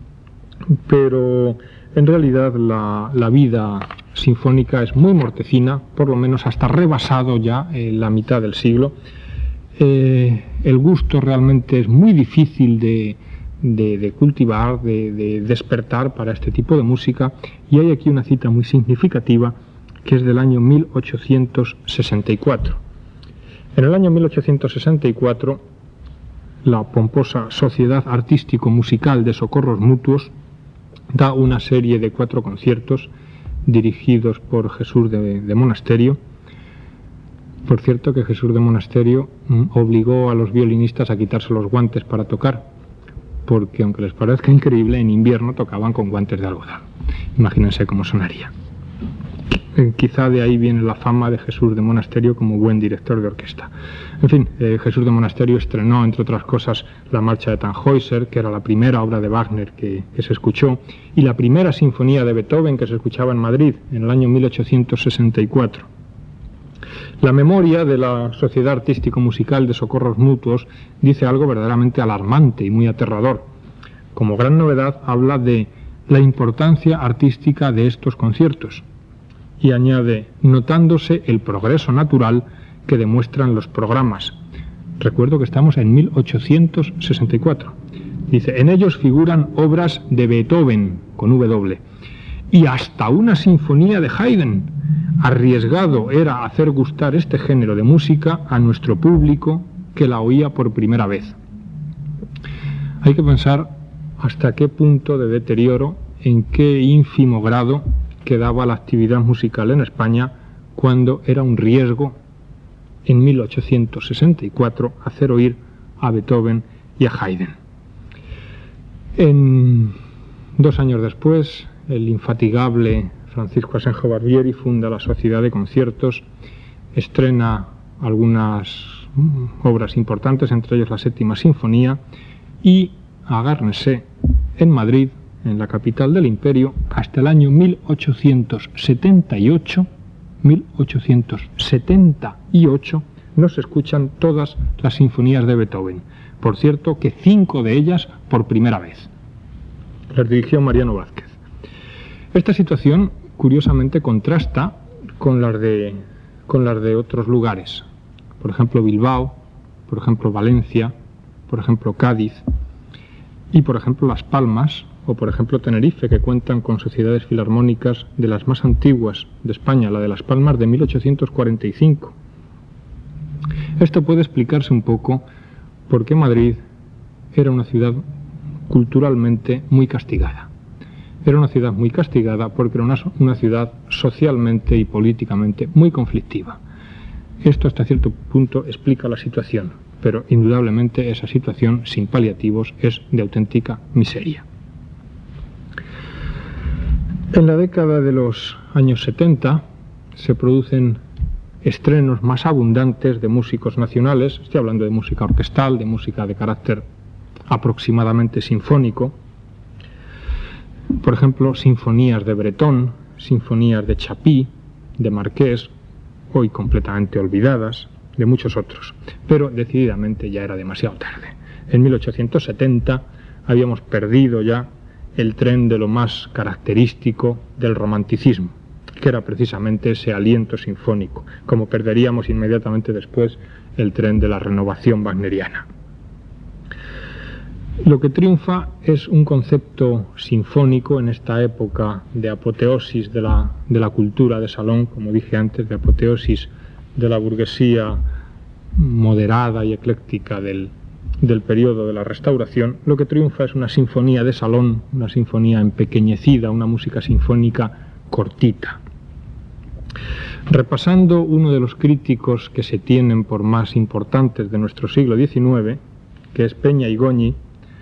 Pero en realidad la, la vida sinfónica es muy mortecina, por lo menos hasta rebasado ya eh, la mitad del siglo. Eh, el gusto realmente es muy difícil de, de, de cultivar, de, de despertar para este tipo de música, y hay aquí una cita muy significativa que es del año mil ochocientos sesenta y cuatro. En el año mil ochocientos sesenta y cuatro, la pomposa Sociedad Artístico-Musical de Socorros Mutuos da una serie de cuatro conciertos dirigidos por Jesús de, de Monasterio. Por cierto que Jesús de Monasterio mm, obligó a los violinistas a quitarse los guantes para tocar, porque aunque les parezca increíble, en invierno tocaban con guantes de algodón. Imagínense cómo sonaría. Eh, quizá de ahí viene la fama de Jesús de Monasterio como buen director de orquesta. En fin, eh, Jesús de Monasterio estrenó, entre otras cosas, la marcha de Tannhäuser, que era la primera obra de Wagner que, que se escuchó, y la primera sinfonía de Beethoven que se escuchaba en Madrid en el año mil ochocientos sesenta y cuatro. La memoria de la Sociedad Artístico-Musical de Socorros Mutuos dice algo verdaderamente alarmante y muy aterrador. Como gran novedad, habla de la importancia artística de estos conciertos y añade, notándose el progreso natural que demuestran los programas. Recuerdo que estamos en mil ochocientos sesenta y cuatro. Dice, en ellos figuran obras de Beethoven, con W, y hasta una sinfonía de Haydn. Arriesgado era hacer gustar este género de música a nuestro público que la oía por primera vez. Hay que pensar hasta qué punto de deterioro, en qué ínfimo grado quedaba la actividad musical en España cuando era un riesgo en mil ochocientos sesenta y cuatro hacer oír a Beethoven y a Haydn. En dos años después, el infatigable Francisco Asenjo Barbieri funda la Sociedad de Conciertos, estrena algunas obras importantes, entre ellas la Séptima Sinfonía, y agárrense en Madrid, en la capital del imperio, hasta el año mil ochocientos setenta y ocho, mil ochocientos setenta y ocho, no se escuchan todas las sinfonías de Beethoven. Por cierto, que cinco de ellas por primera vez. Las dirigió Mariano Vázquez. Esta situación, curiosamente, contrasta con las de, con las de otros lugares. Por ejemplo, Bilbao, por ejemplo, Valencia, por ejemplo, Cádiz y, por ejemplo, Las Palmas o, por ejemplo, Tenerife, que cuentan con sociedades filarmónicas de las más antiguas de España, la de Las Palmas de mil ochocientos cuarenta y cinco. Esto puede explicarse un poco por qué Madrid era una ciudad culturalmente muy castigada. Era una ciudad muy castigada porque era una, una ciudad socialmente y políticamente muy conflictiva. Esto hasta cierto punto explica la situación, pero indudablemente esa situación sin paliativos es de auténtica miseria. En la década de los años setenta se producen estrenos más abundantes de músicos nacionales. Estoy hablando de música orquestal, de música de carácter aproximadamente sinfónico. Por ejemplo, sinfonías de Bretón, sinfonías de Chapí, de Marqués, hoy completamente olvidadas, de muchos otros. Pero decididamente ya era demasiado tarde. En mil ochocientos setenta habíamos perdido ya el tren de lo más característico del romanticismo, que era precisamente ese aliento sinfónico, como perderíamos inmediatamente después el tren de la renovación wagneriana. Lo que triunfa es un concepto sinfónico en esta época de apoteosis de la, de la cultura de salón, como dije antes, de apoteosis de la burguesía moderada y ecléctica del, del periodo de la Restauración. Lo que triunfa es una sinfonía de salón, una sinfonía empequeñecida, una música sinfónica cortita. Repasando uno de los críticos que se tienen por más importantes de nuestro siglo diecinueve, que es Peña y Goñi,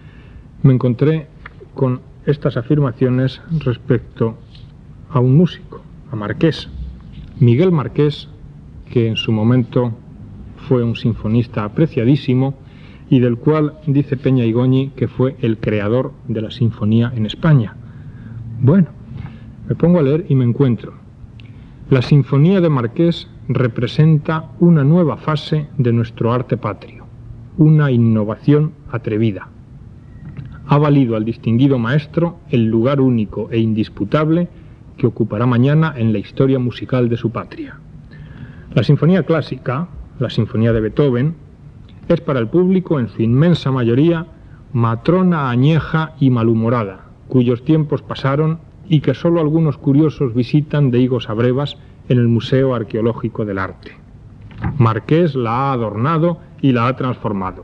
me encontré con estas afirmaciones respecto a un músico, a Marqués. Miguel Marqués, que en su momento fue un sinfonista apreciadísimo y del cual dice Peña y Goñi que fue el creador de la sinfonía en España. Bueno, me pongo a leer y me encuentro. La sinfonía de Marqués representa una nueva fase de nuestro arte patrio, una innovación atrevida. Ha valido al distinguido maestro el lugar único e indisputable que ocupará mañana en la historia musical de su patria. La sinfonía clásica, la sinfonía de Beethoven, es para el público en su inmensa mayoría matrona añeja y malhumorada, cuyos tiempos pasaron y que solo algunos curiosos visitan de higos a brevas en el Museo Arqueológico del Arte. Marqués la ha adornado y la ha transformado.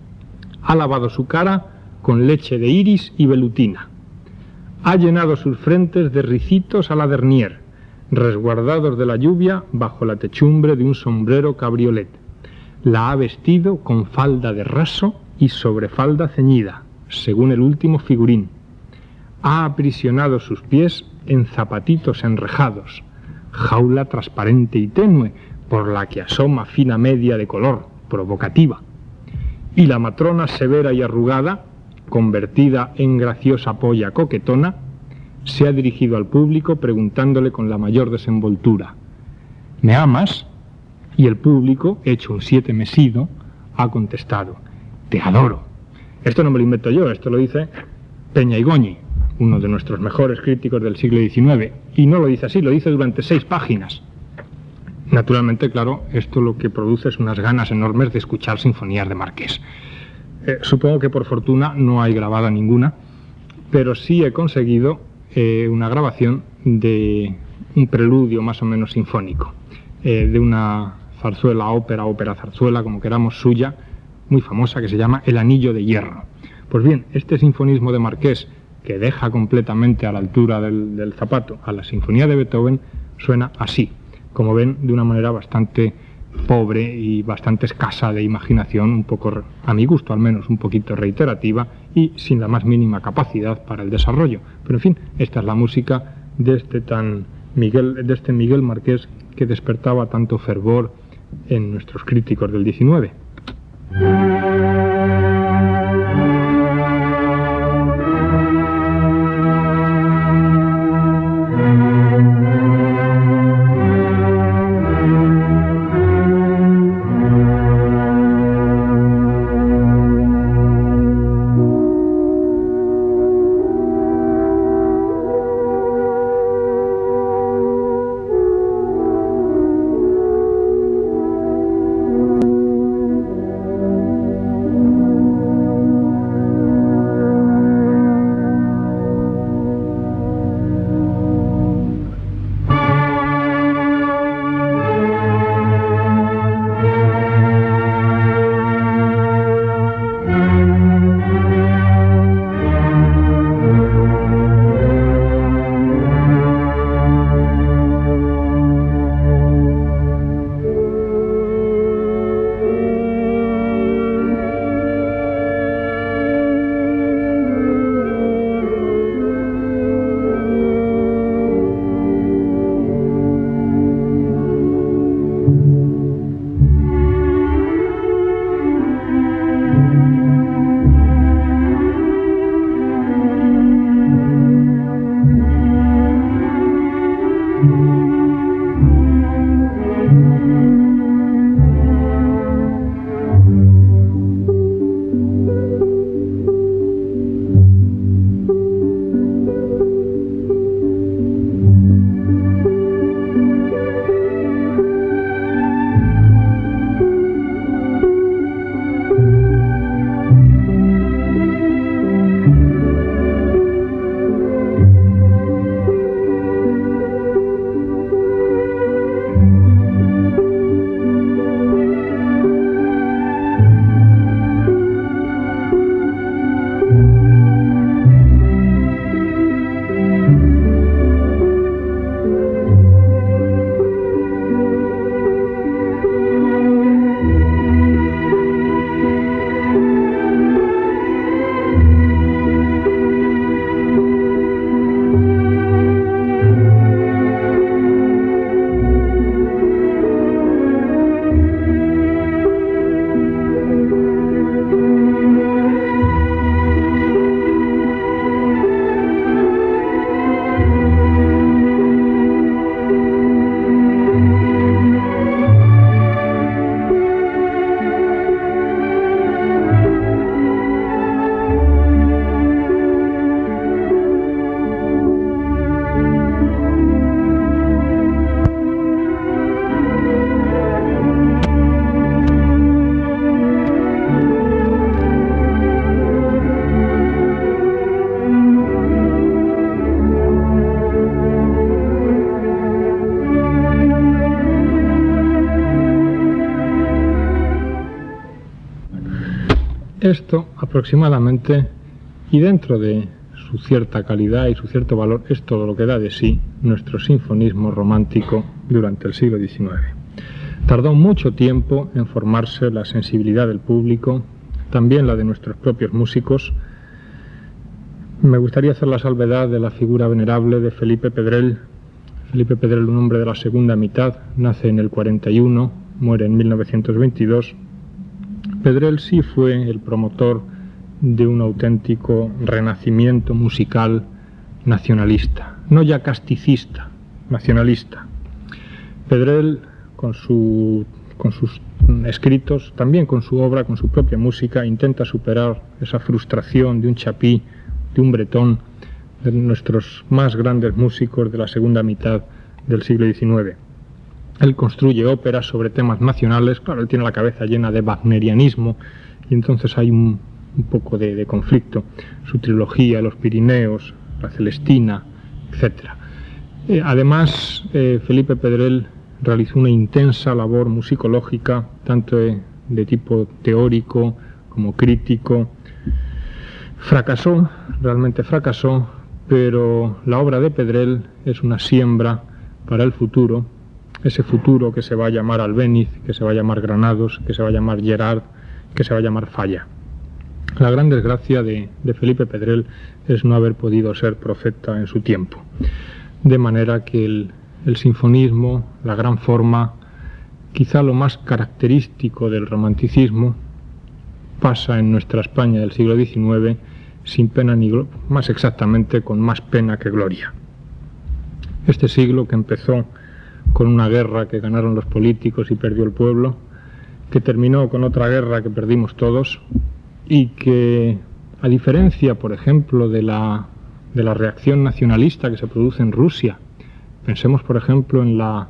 Ha lavado su cara con leche de iris y velutina. Ha llenado sus frentes de ricitos a la Dernier, resguardados de la lluvia bajo la techumbre de un sombrero cabriolet. La ha vestido con falda de raso y sobrefalda ceñida, según el último figurín. Ha aprisionado sus pies en zapatitos enrejados, jaula transparente y tenue por la que asoma fina media de color, provocativa. Y la matrona severa y arrugada, convertida en graciosa polla coquetona, se ha dirigido al público preguntándole con la mayor desenvoltura: ¿me amas? Y el público, hecho un siete mesido, ha contestado: te adoro. Esto no me lo invento yo, esto lo dice Peña y Goñi, uno de nuestros mejores críticos del siglo diecinueve, y no lo dice así, lo dice durante seis páginas. Naturalmente, claro, esto lo que produce es unas ganas enormes de escuchar sinfonías de Marqués. Eh, supongo que por fortuna no hay grabada ninguna, pero sí he conseguido eh, una grabación de un preludio más o menos sinfónico, eh, de una zarzuela, ópera, ópera zarzuela, como queramos, suya, muy famosa, que se llama El Anillo de Hierro. Pues bien, este sinfonismo de Marqués, que deja completamente a la altura del, del zapato a la sinfonía de Beethoven, suena así, como ven, de una manera bastante pobre y bastante escasa de imaginación, un poco, a mi gusto al menos, un poquito reiterativa y sin la más mínima capacidad para el desarrollo. Pero en fin, esta es la música de este tan Miguel, de este Miguel Marqués, que despertaba tanto fervor en nuestros críticos del diecinueve. Esto aproximadamente, y dentro de su cierta calidad y su cierto valor, es todo lo que da de sí nuestro sinfonismo romántico durante el siglo diecinueve. Tardó mucho tiempo en formarse la sensibilidad del público, también la de nuestros propios músicos. Me gustaría hacer la salvedad de la figura venerable de Felipe Pedrell. Felipe Pedrell, un hombre de la segunda mitad, nace en el cuarenta y uno, muere en mil novecientos veintidós. Pedrell sí fue el promotor de un auténtico renacimiento musical nacionalista, no ya casticista, nacionalista. Pedrell, con, su, con sus escritos, también con su obra, con su propia música, intenta superar esa frustración de un Chapí, de un Bretón, de nuestros más grandes músicos de la segunda mitad del siglo diecinueve. Él construye óperas sobre temas nacionales, claro, él tiene la cabeza llena de wagnerianismo, y entonces hay un, un poco de, de conflicto. Su trilogía, Los Pirineos, La Celestina, etcétera. Eh, además, eh, Felipe Pedrell realizó una intensa labor musicológica, tanto de, de tipo teórico como crítico. Fracasó, realmente fracasó, pero la obra de Pedrell es una siembra para el futuro, ese futuro que se va a llamar Albéniz, que se va a llamar Granados, que se va a llamar Gerard, que se va a llamar Falla. La gran desgracia de, de Felipe Pedrell es no haber podido ser profeta en su tiempo, de manera que el, el sinfonismo, la gran forma, quizá lo más característico del romanticismo, pasa en nuestra España del siglo diecinueve sin pena ni gloria, más exactamente con más pena que gloria. Este siglo, que empezó con una guerra que ganaron los políticos y perdió el pueblo, que terminó con otra guerra que perdimos todos, y que, a diferencia, por ejemplo, de la, de la reacción nacionalista que se produce en Rusia, pensemos, por ejemplo, en la,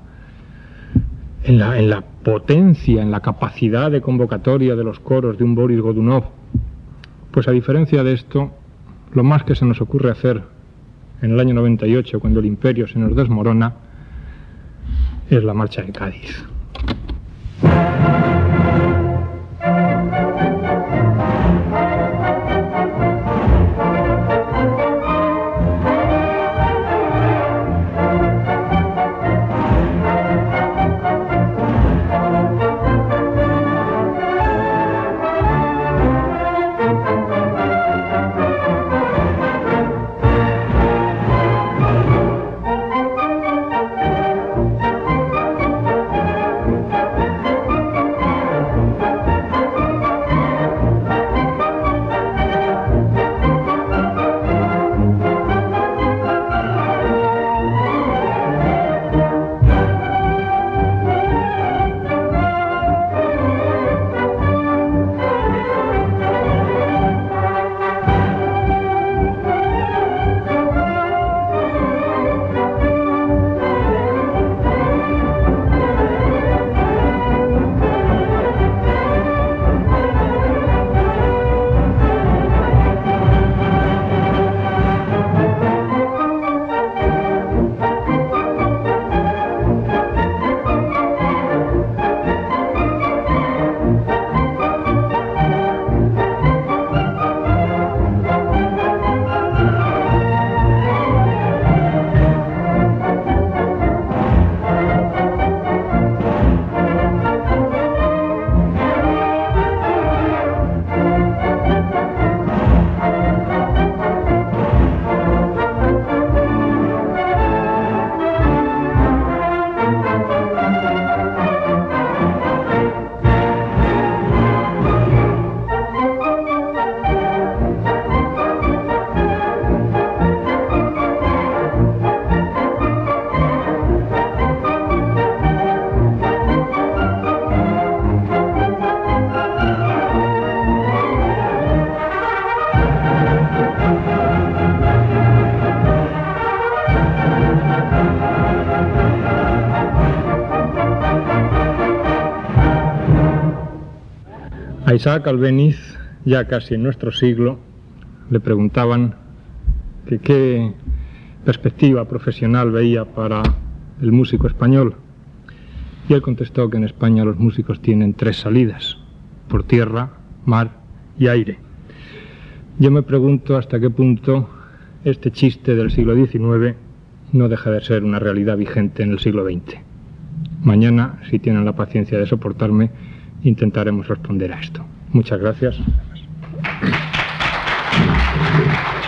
en la, en la potencia, en la capacidad de convocatoria de los coros de un Boris Godunov, pues a diferencia de esto, lo más que se nos ocurre hacer en el año noventa y ocho, cuando el imperio se nos desmorona, es la marcha de Cádiz. A Isaac Albéniz, ya casi en nuestro siglo, le preguntaban que qué perspectiva profesional veía para el músico español. Y él contestó que en España los músicos tienen tres salidas: por tierra, mar y aire. Yo me pregunto hasta qué punto este chiste del siglo diecinueve no deja de ser una realidad vigente en el siglo veinte. Mañana, si tienen la paciencia de soportarme, intentaremos responder a esto. Muchas gracias.